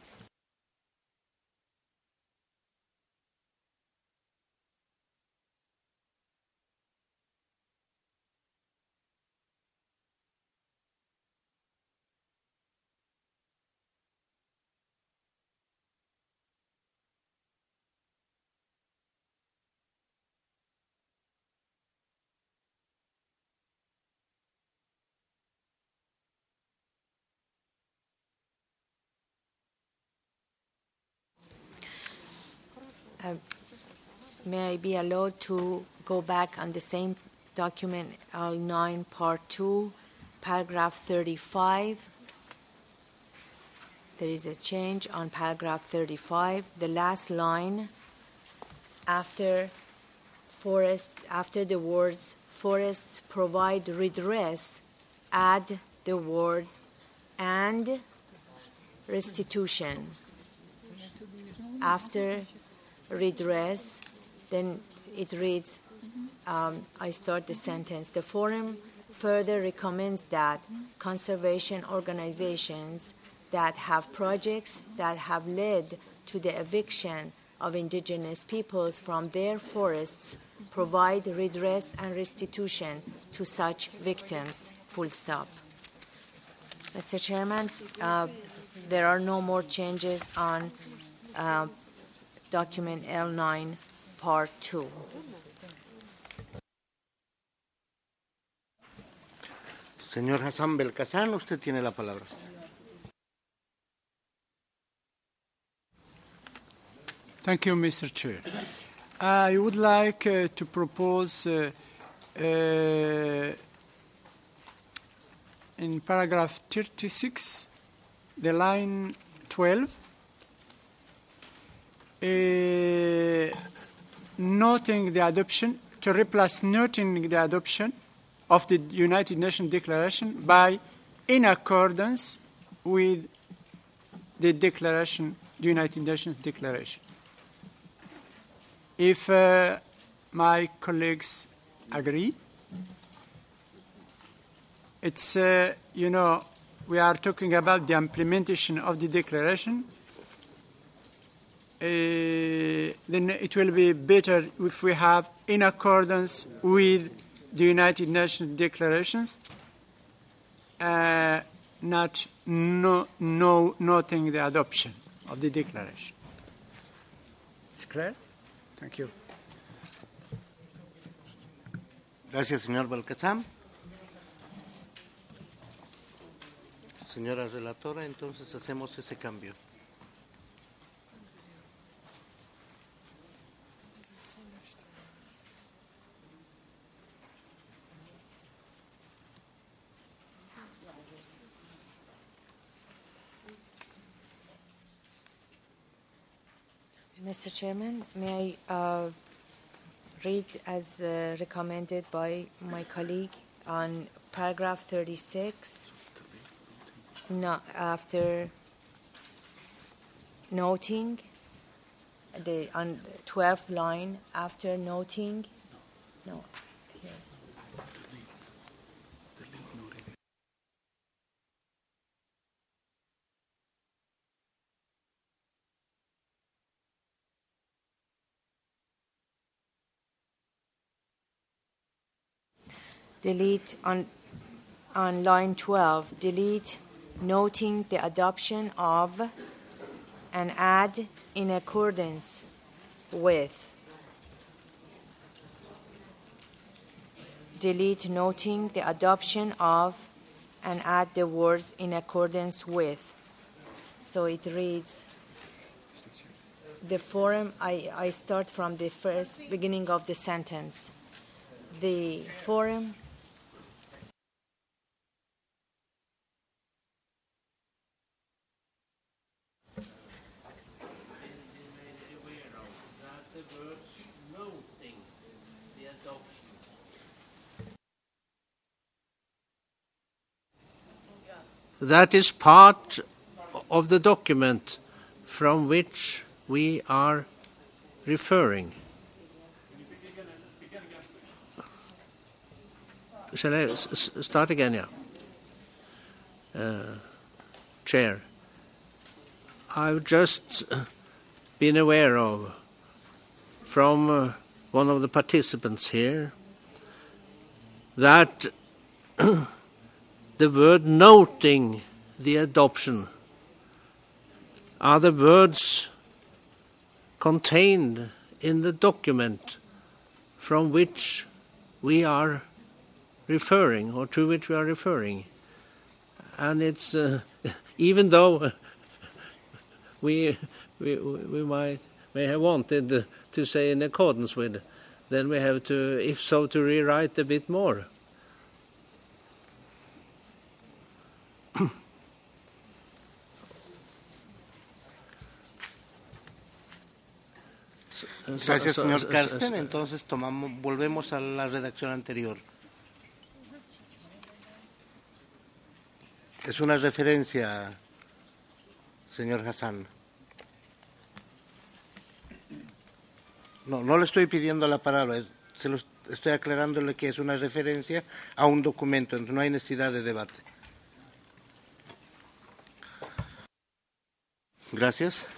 May I be allowed to go back on the same document, L9, Part 2, paragraph 35. There is a change on paragraph 35. The last line, after the words forests provide redress, add the words and restitution. After redress, then it reads, I start the sentence. The Forum further recommends that conservation organizations that have projects that have led to the eviction of indigenous peoples from their forests provide redress and restitution to such victims. Full stop. Mr. Chairman, there are no more changes on document L9, Part 2.
Señor Hassan Belkacem, usted tiene la palabra.
Thank you, Mr. Chair. I would like to propose in paragraph 36, the line 12, noting the adoption, to replace noting the adoption of the United Nations Declaration by in accordance with the declaration, the United Nations Declaration. If my colleagues agree, it's, we are talking about the implementation of the declaration. Then it will be better if we have in accordance with the United Nations declarations, not noting the adoption of the declaration. It's clear? Thank you.
Gracias, señor Belkacem. Señora relatora, entonces hacemos ese cambio.
Mr. Chairman, may I read as recommended by my colleague on paragraph 36, after noting, on 12th line, after noting, no, here. delete on line 12, delete noting the adoption of and add in accordance with. Delete noting the adoption of and add the words in accordance with. So it reads, the forum, I start from the first beginning of the sentence. The forum
that is part of the document from which we are referring. Shall I start again? Yeah. Chair, I've just been aware of from one of the participants here that the word noting the adoption are the words contained in the document from which we are referring, or to which we are referring. And it's, even though we may have wanted to say in accordance with, then we have to, if so, to rewrite a bit more.
Gracias, señor Karsten. Entonces volvemos a la redacción anterior. Es una referencia, señor Hassan. No le estoy pidiendo la palabra, estoy aclarándole que es una referencia a un documento, entonces no hay necesidad de debate. Gracias.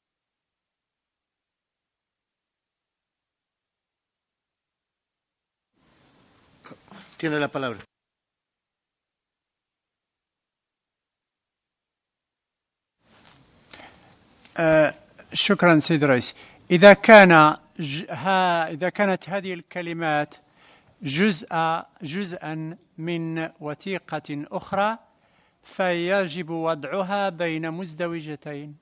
Tiene la palabra.
شكرا سيد الرئيس. إذا كانت هذه الكلمات جزءا من وثيقة أخرى فيجب وضعها بين مزدوجتين.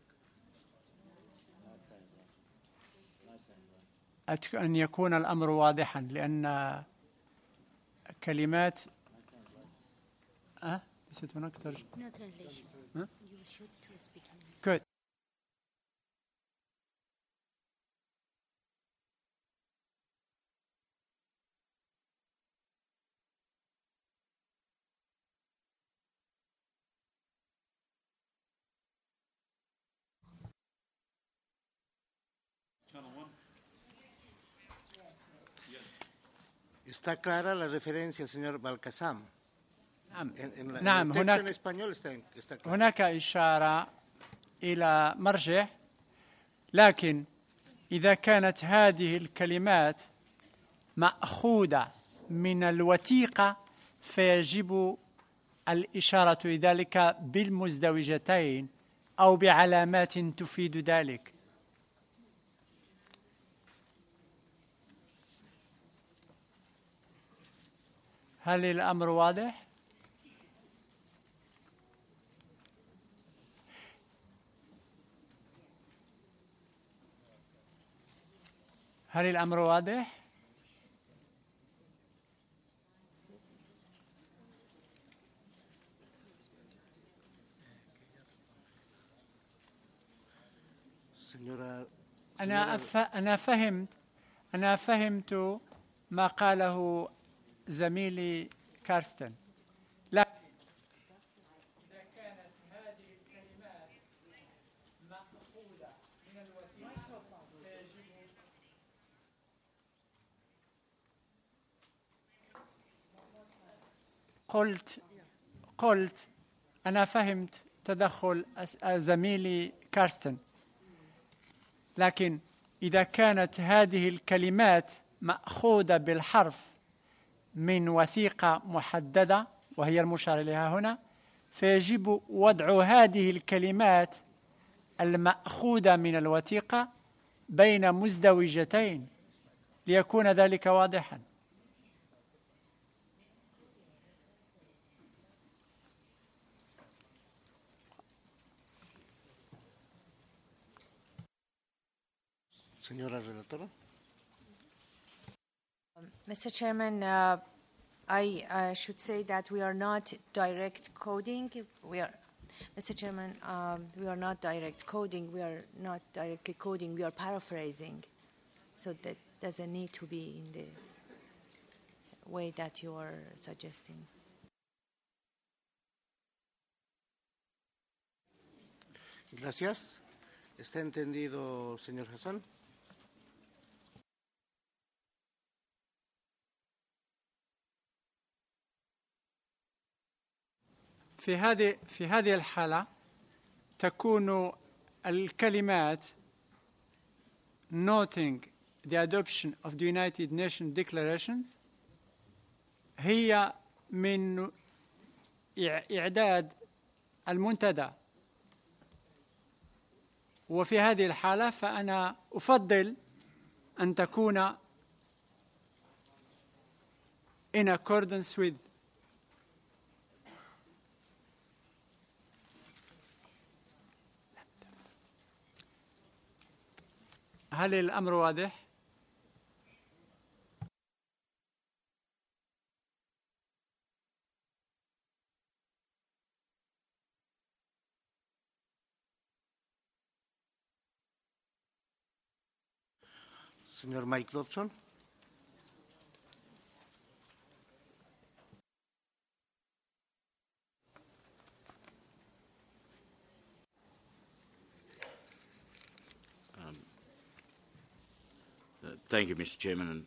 أن يكون الأمر واضحا لأن كلمات ليست هناك ترجمة. Good.
Está clara la referencia, señor Balkazam.
نعم
en español está claro.
هناك إشارة إلى مرجع، لكن إذا كانت هذه الكلمات مأخوذة من الوثيقة فيجب الإشارة لذلك بالمزدوجتين أو بعلامات تفيد ذلك. هل الأمر واضح؟ هل الأمر واضح؟ أنا فهمت ما قاله زميلي كارستن، لكن إذا كانت هذه الكلمات مأخوذة من الوثيقة فيجب قلت أنا فهمت تدخل زميلي كارستن، لكن إذا كانت هذه الكلمات مأخوذة بالحرف من وثيقة محددة وهي المشار إليها هنا، فيجب وضع هذه الكلمات المأخوذة من الوثيقة بين مزدوجتين ليكون ذلك واضحا.
Señora relatora.
Mr. Chairman, I should say that we are not direct coding. Mr. Chairman, we are not direct coding. We are not directly coding. We are paraphrasing. So that doesn't need to be in the way that you are suggesting.
Gracias. ¿Está entendido, señor Hassan?
في هذه الحالة تكون الكلمات noting the adoption of the United Nations Declaration هي من إعداد المنتدى. وفي هذه الحالة فأنا أفضل أن تكون in accordance with. هل الأمر واضح؟
Señor Mike Dodson.
Thank you, Mr. Chairman, and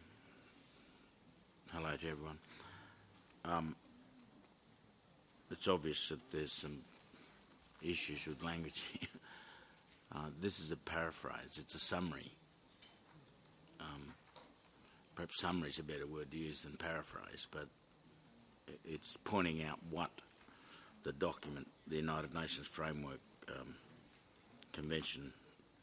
hello to everyone. It's obvious that there's some issues with language here. This is a paraphrase. It's a summary. Perhaps summary is a better word to use than paraphrase, but it's pointing out what the document, the United Nations Framework Convention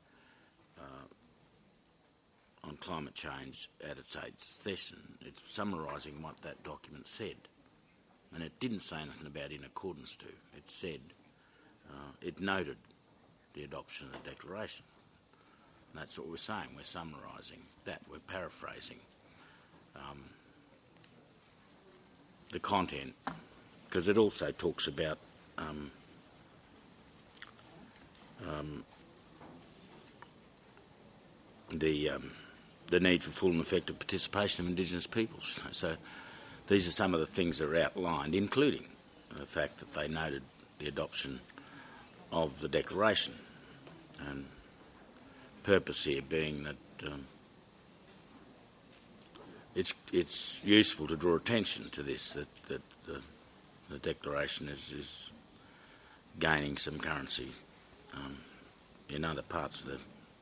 on Climate Change at its 8th session. It's summarising what that document said. And it didn't say anything about in accordance to. It said, it noted the adoption of the declaration. And that's what we're saying. We're summarising that. We're paraphrasing the content, because it also talks about the need for full and effective participation of Indigenous peoples. So these are some of the things that are outlined, including the fact that they noted the adoption of the declaration, and purpose here being that it's useful to draw attention to this, that the declaration is gaining some currency in other parts of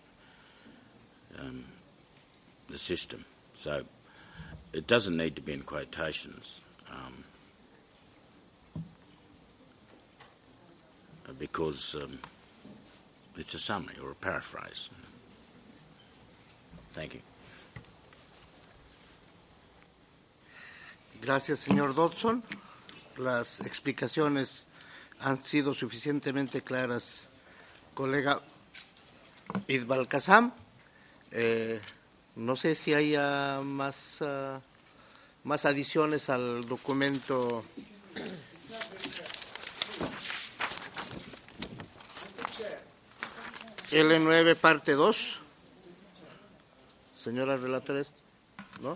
the system. So it doesn't need to be in quotations because it's a summary or a paraphrase. Thank you.
Gracias, señor Dodson. Las explicaciones han sido suficientemente claras, colega Iqbal Qassam. No sé si haya más adiciones al documento. L9, parte 2. Señora relatora, ¿no?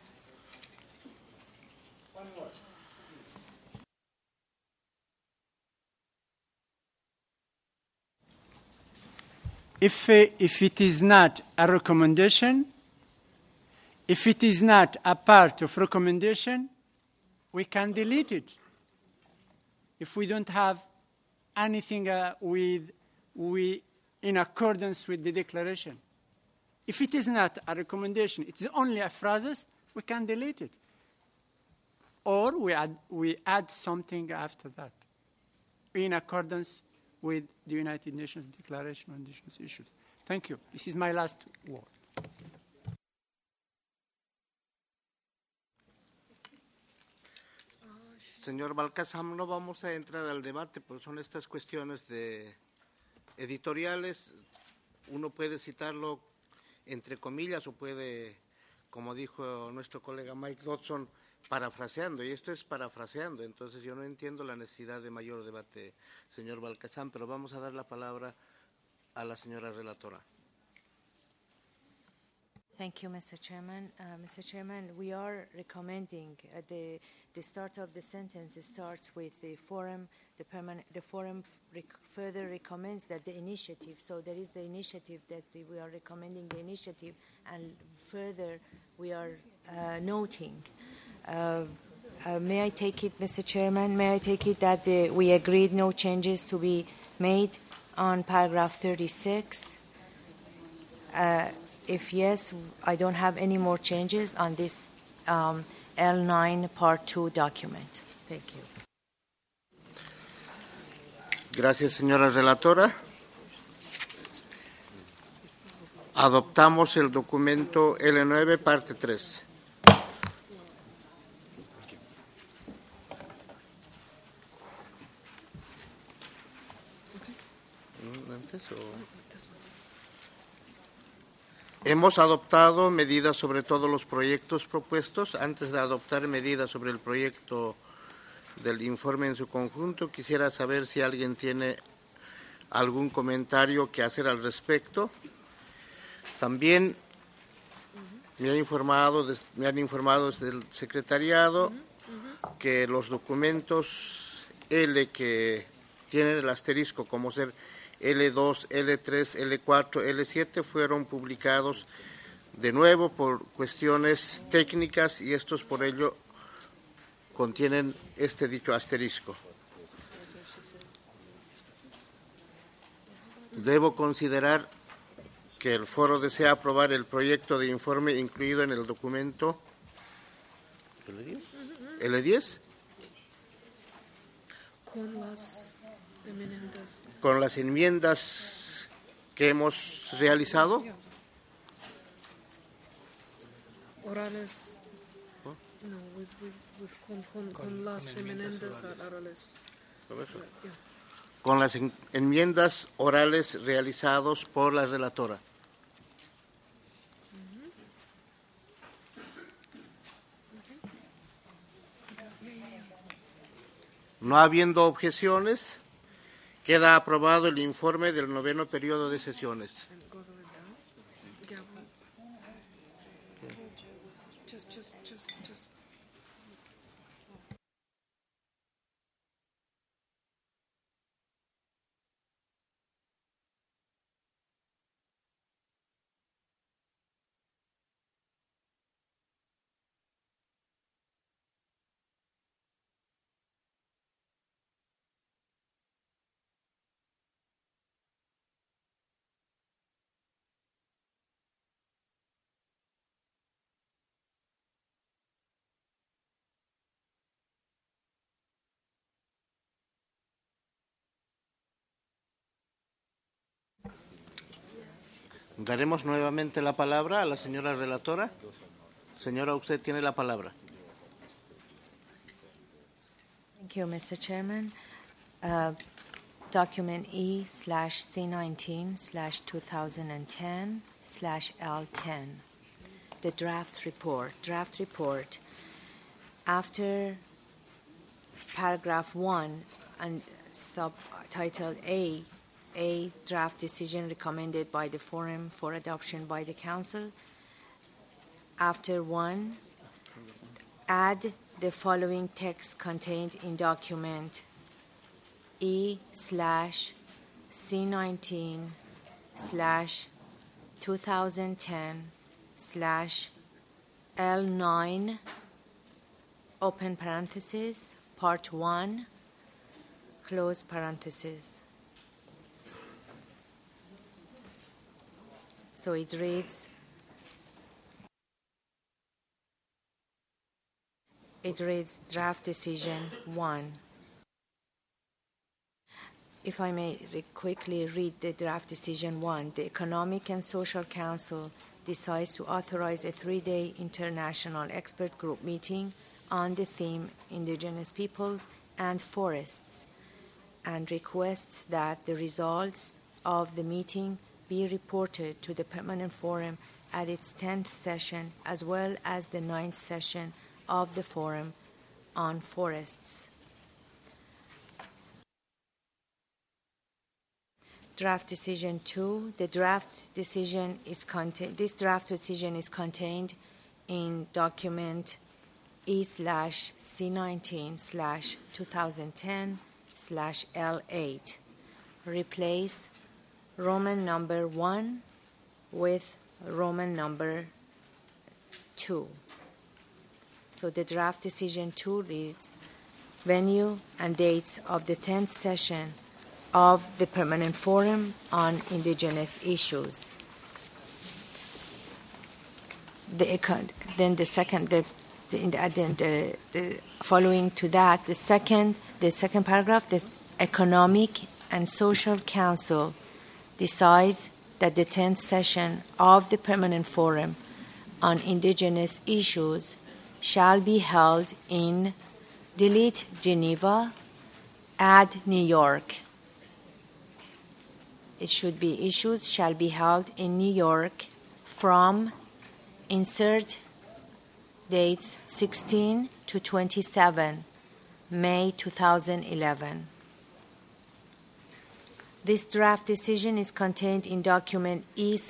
If it is not a recommendation, if it is not a part of recommendation, we can delete it. If we don't have anything in accordance with the declaration. If it is not a recommendation, it's only a phrase, we can delete it. or we add something after that in accordance with the United Nations Declaration on Indigenous Issues. Thank you. This is my last word.
Señor Balkazam, no vamos a entrar al debate, porque son estas cuestiones editoriales. Uno puede citarlo entre comillas o puede, como dijo nuestro colega Mike Dodson, parafraseando, y esto es parafraseando. Entonces yo no entiendo la necesidad de mayor debate, señor Balkazam, pero vamos a dar la palabra a la señora relatora.
Thank you, Mr. Chairman. Mr. Chairman, we are recommending the start of the sentence starts with the forum. The forum further recommends that the initiative. So there is the initiative that we are recommending the initiative, and further we are noting. May I take it, Mr. Chairman? May I take it that we agreed no changes to be made on paragraph 36? If yes, I don't have any more changes on this L9 Part 2 document. Thank you.
Gracias, señora relatora. Adoptamos el documento L9, parte 3. Hemos adoptado medidas sobre todos los proyectos propuestos. Antes de adoptar medidas sobre el proyecto del informe en su conjunto, quisiera saber si alguien tiene algún comentario que hacer al respecto. También me han informado desde el secretariado que los documentos L que tienen el asterisco como ser L2, L3, L4, L7 fueron publicados de nuevo por cuestiones técnicas y estos por ello contienen este dicho asterisco. Debo considerar que el foro desea aprobar el proyecto de informe incluido en el documento L10. ¿L10? Con las enmiendas que hemos realizado.
Orales. No, con las enmiendas orales.
Con las enmiendas orales realizados por la relatora. No habiendo objeciones, queda aprobado el informe del 9º periodo de sesiones. Daremos nuevamente la palabra a la señora relatora. Señora, usted tiene la palabra.
Thank you, Mr. Chairman. Document E/C19/2010/L10. The draft report. Draft report. After paragraph 1 and subtitle A draft decision recommended by the Forum for adoption by the Council. After 1, add the following text contained in document E/C19/2010/L9 open parenthesis part 1 close parenthesis. So it reads, It reads Draft Decision 1. If I may quickly read the Draft Decision 1, the Economic and Social Council decides to authorize a 3-day international expert group meeting on the theme Indigenous Peoples and Forests, and requests that the results of the meeting be reported to the Permanent Forum at its 10th session, as well as the 9th session of the Forum on Forests. Draft Decision 2. This draft decision is contained in document E/C19/2010/L8. Replace Roman number 1 with Roman number 2. So the Draft Decision 2 reads, venue and dates of the 10th session of the Permanent Forum on Indigenous Issues. Following to that, the second paragraph, the Economic and Social Council decides that the 10th session of the Permanent Forum on Indigenous Issues shall be held in delete Geneva, add New York. It should be issues shall be held in New York from insert dates 16 to 27 May 2011. This draft decision is contained in document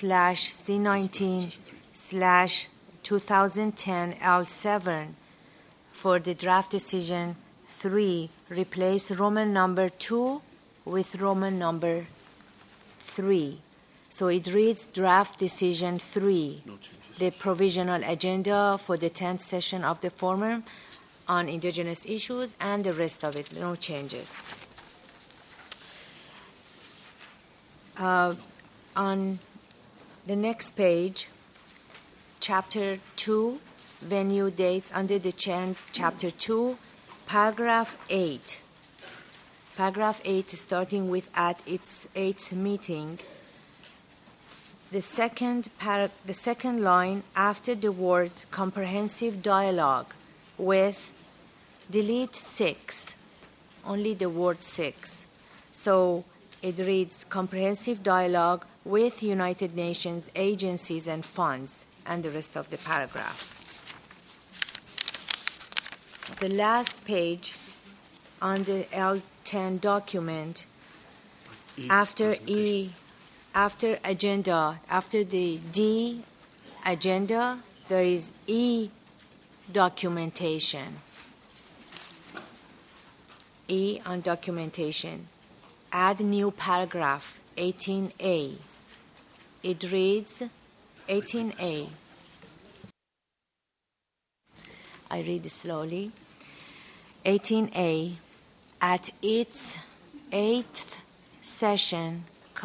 E/C19/2010L7. For the draft decision 3, replace Roman number 2 with Roman number 3. So it reads Draft Decision 3, the provisional agenda for the 10th session of the Forum on Indigenous Issues, and the rest of it, no changes. On the next page, Chapter 2, venue dates under the Chapter 2, Paragraph 8. Paragraph 8, starting with at its 8th meeting, the second line after the words comprehensive dialogue with delete 6, only the word 6. So it reads comprehensive dialogue with United Nations agencies and funds, and the rest of the paragraph. The last page on the L10 document, after agenda, after the D agenda, there is E documentation. E on documentation. Add new paragraph 18A. It reads 18A. I read slowly. 18A. At its 8th session,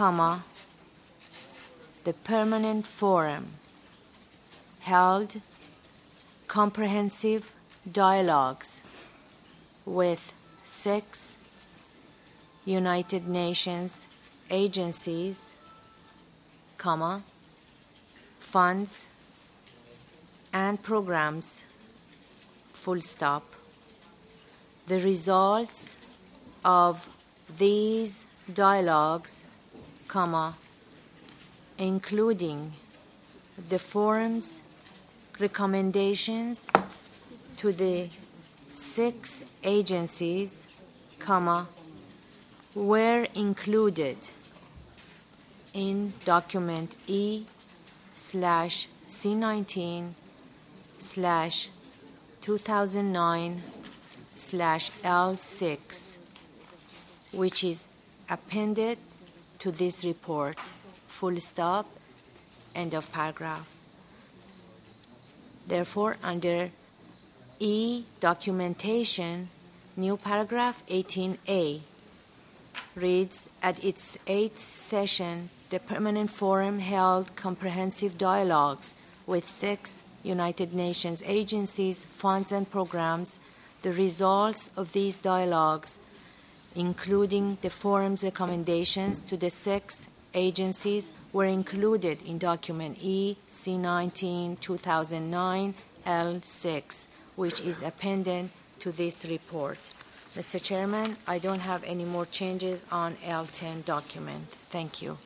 the Permanent Forum held comprehensive dialogues with 6 United Nations agencies, funds and programs, full stop. The results of these dialogues, including the Forum's recommendations to the 6 agencies, were included in document E/C19/2009/L6, which is appended to this report. Full stop, end of paragraph. Therefore, under E documentation, new paragraph 18A reads, at its 8th session, the Permanent Forum held comprehensive dialogues with 6 United Nations agencies, funds, and programs. The results of these dialogues, including the forum's recommendations to the 6 agencies, were included in document EC19 2009 L6, which is appended to this report. Mr. Chairman, I don't have any more changes on L10 document. Thank you.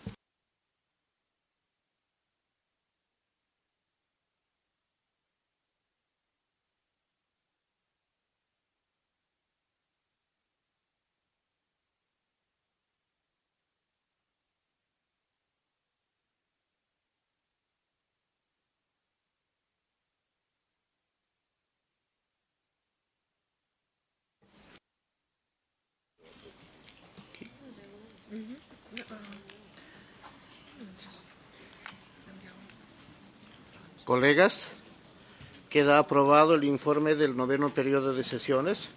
Colegas, queda aprobado el informe del 9º periodo de sesiones.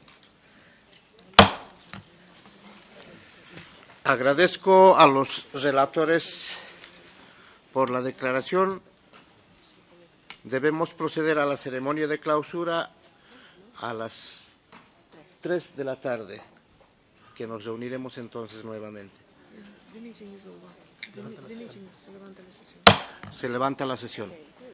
Agradezco a los relatores por la declaración. Debemos proceder a la ceremonia de clausura a las 3 de la tarde, que nos reuniremos entonces nuevamente. Se levanta la sesión.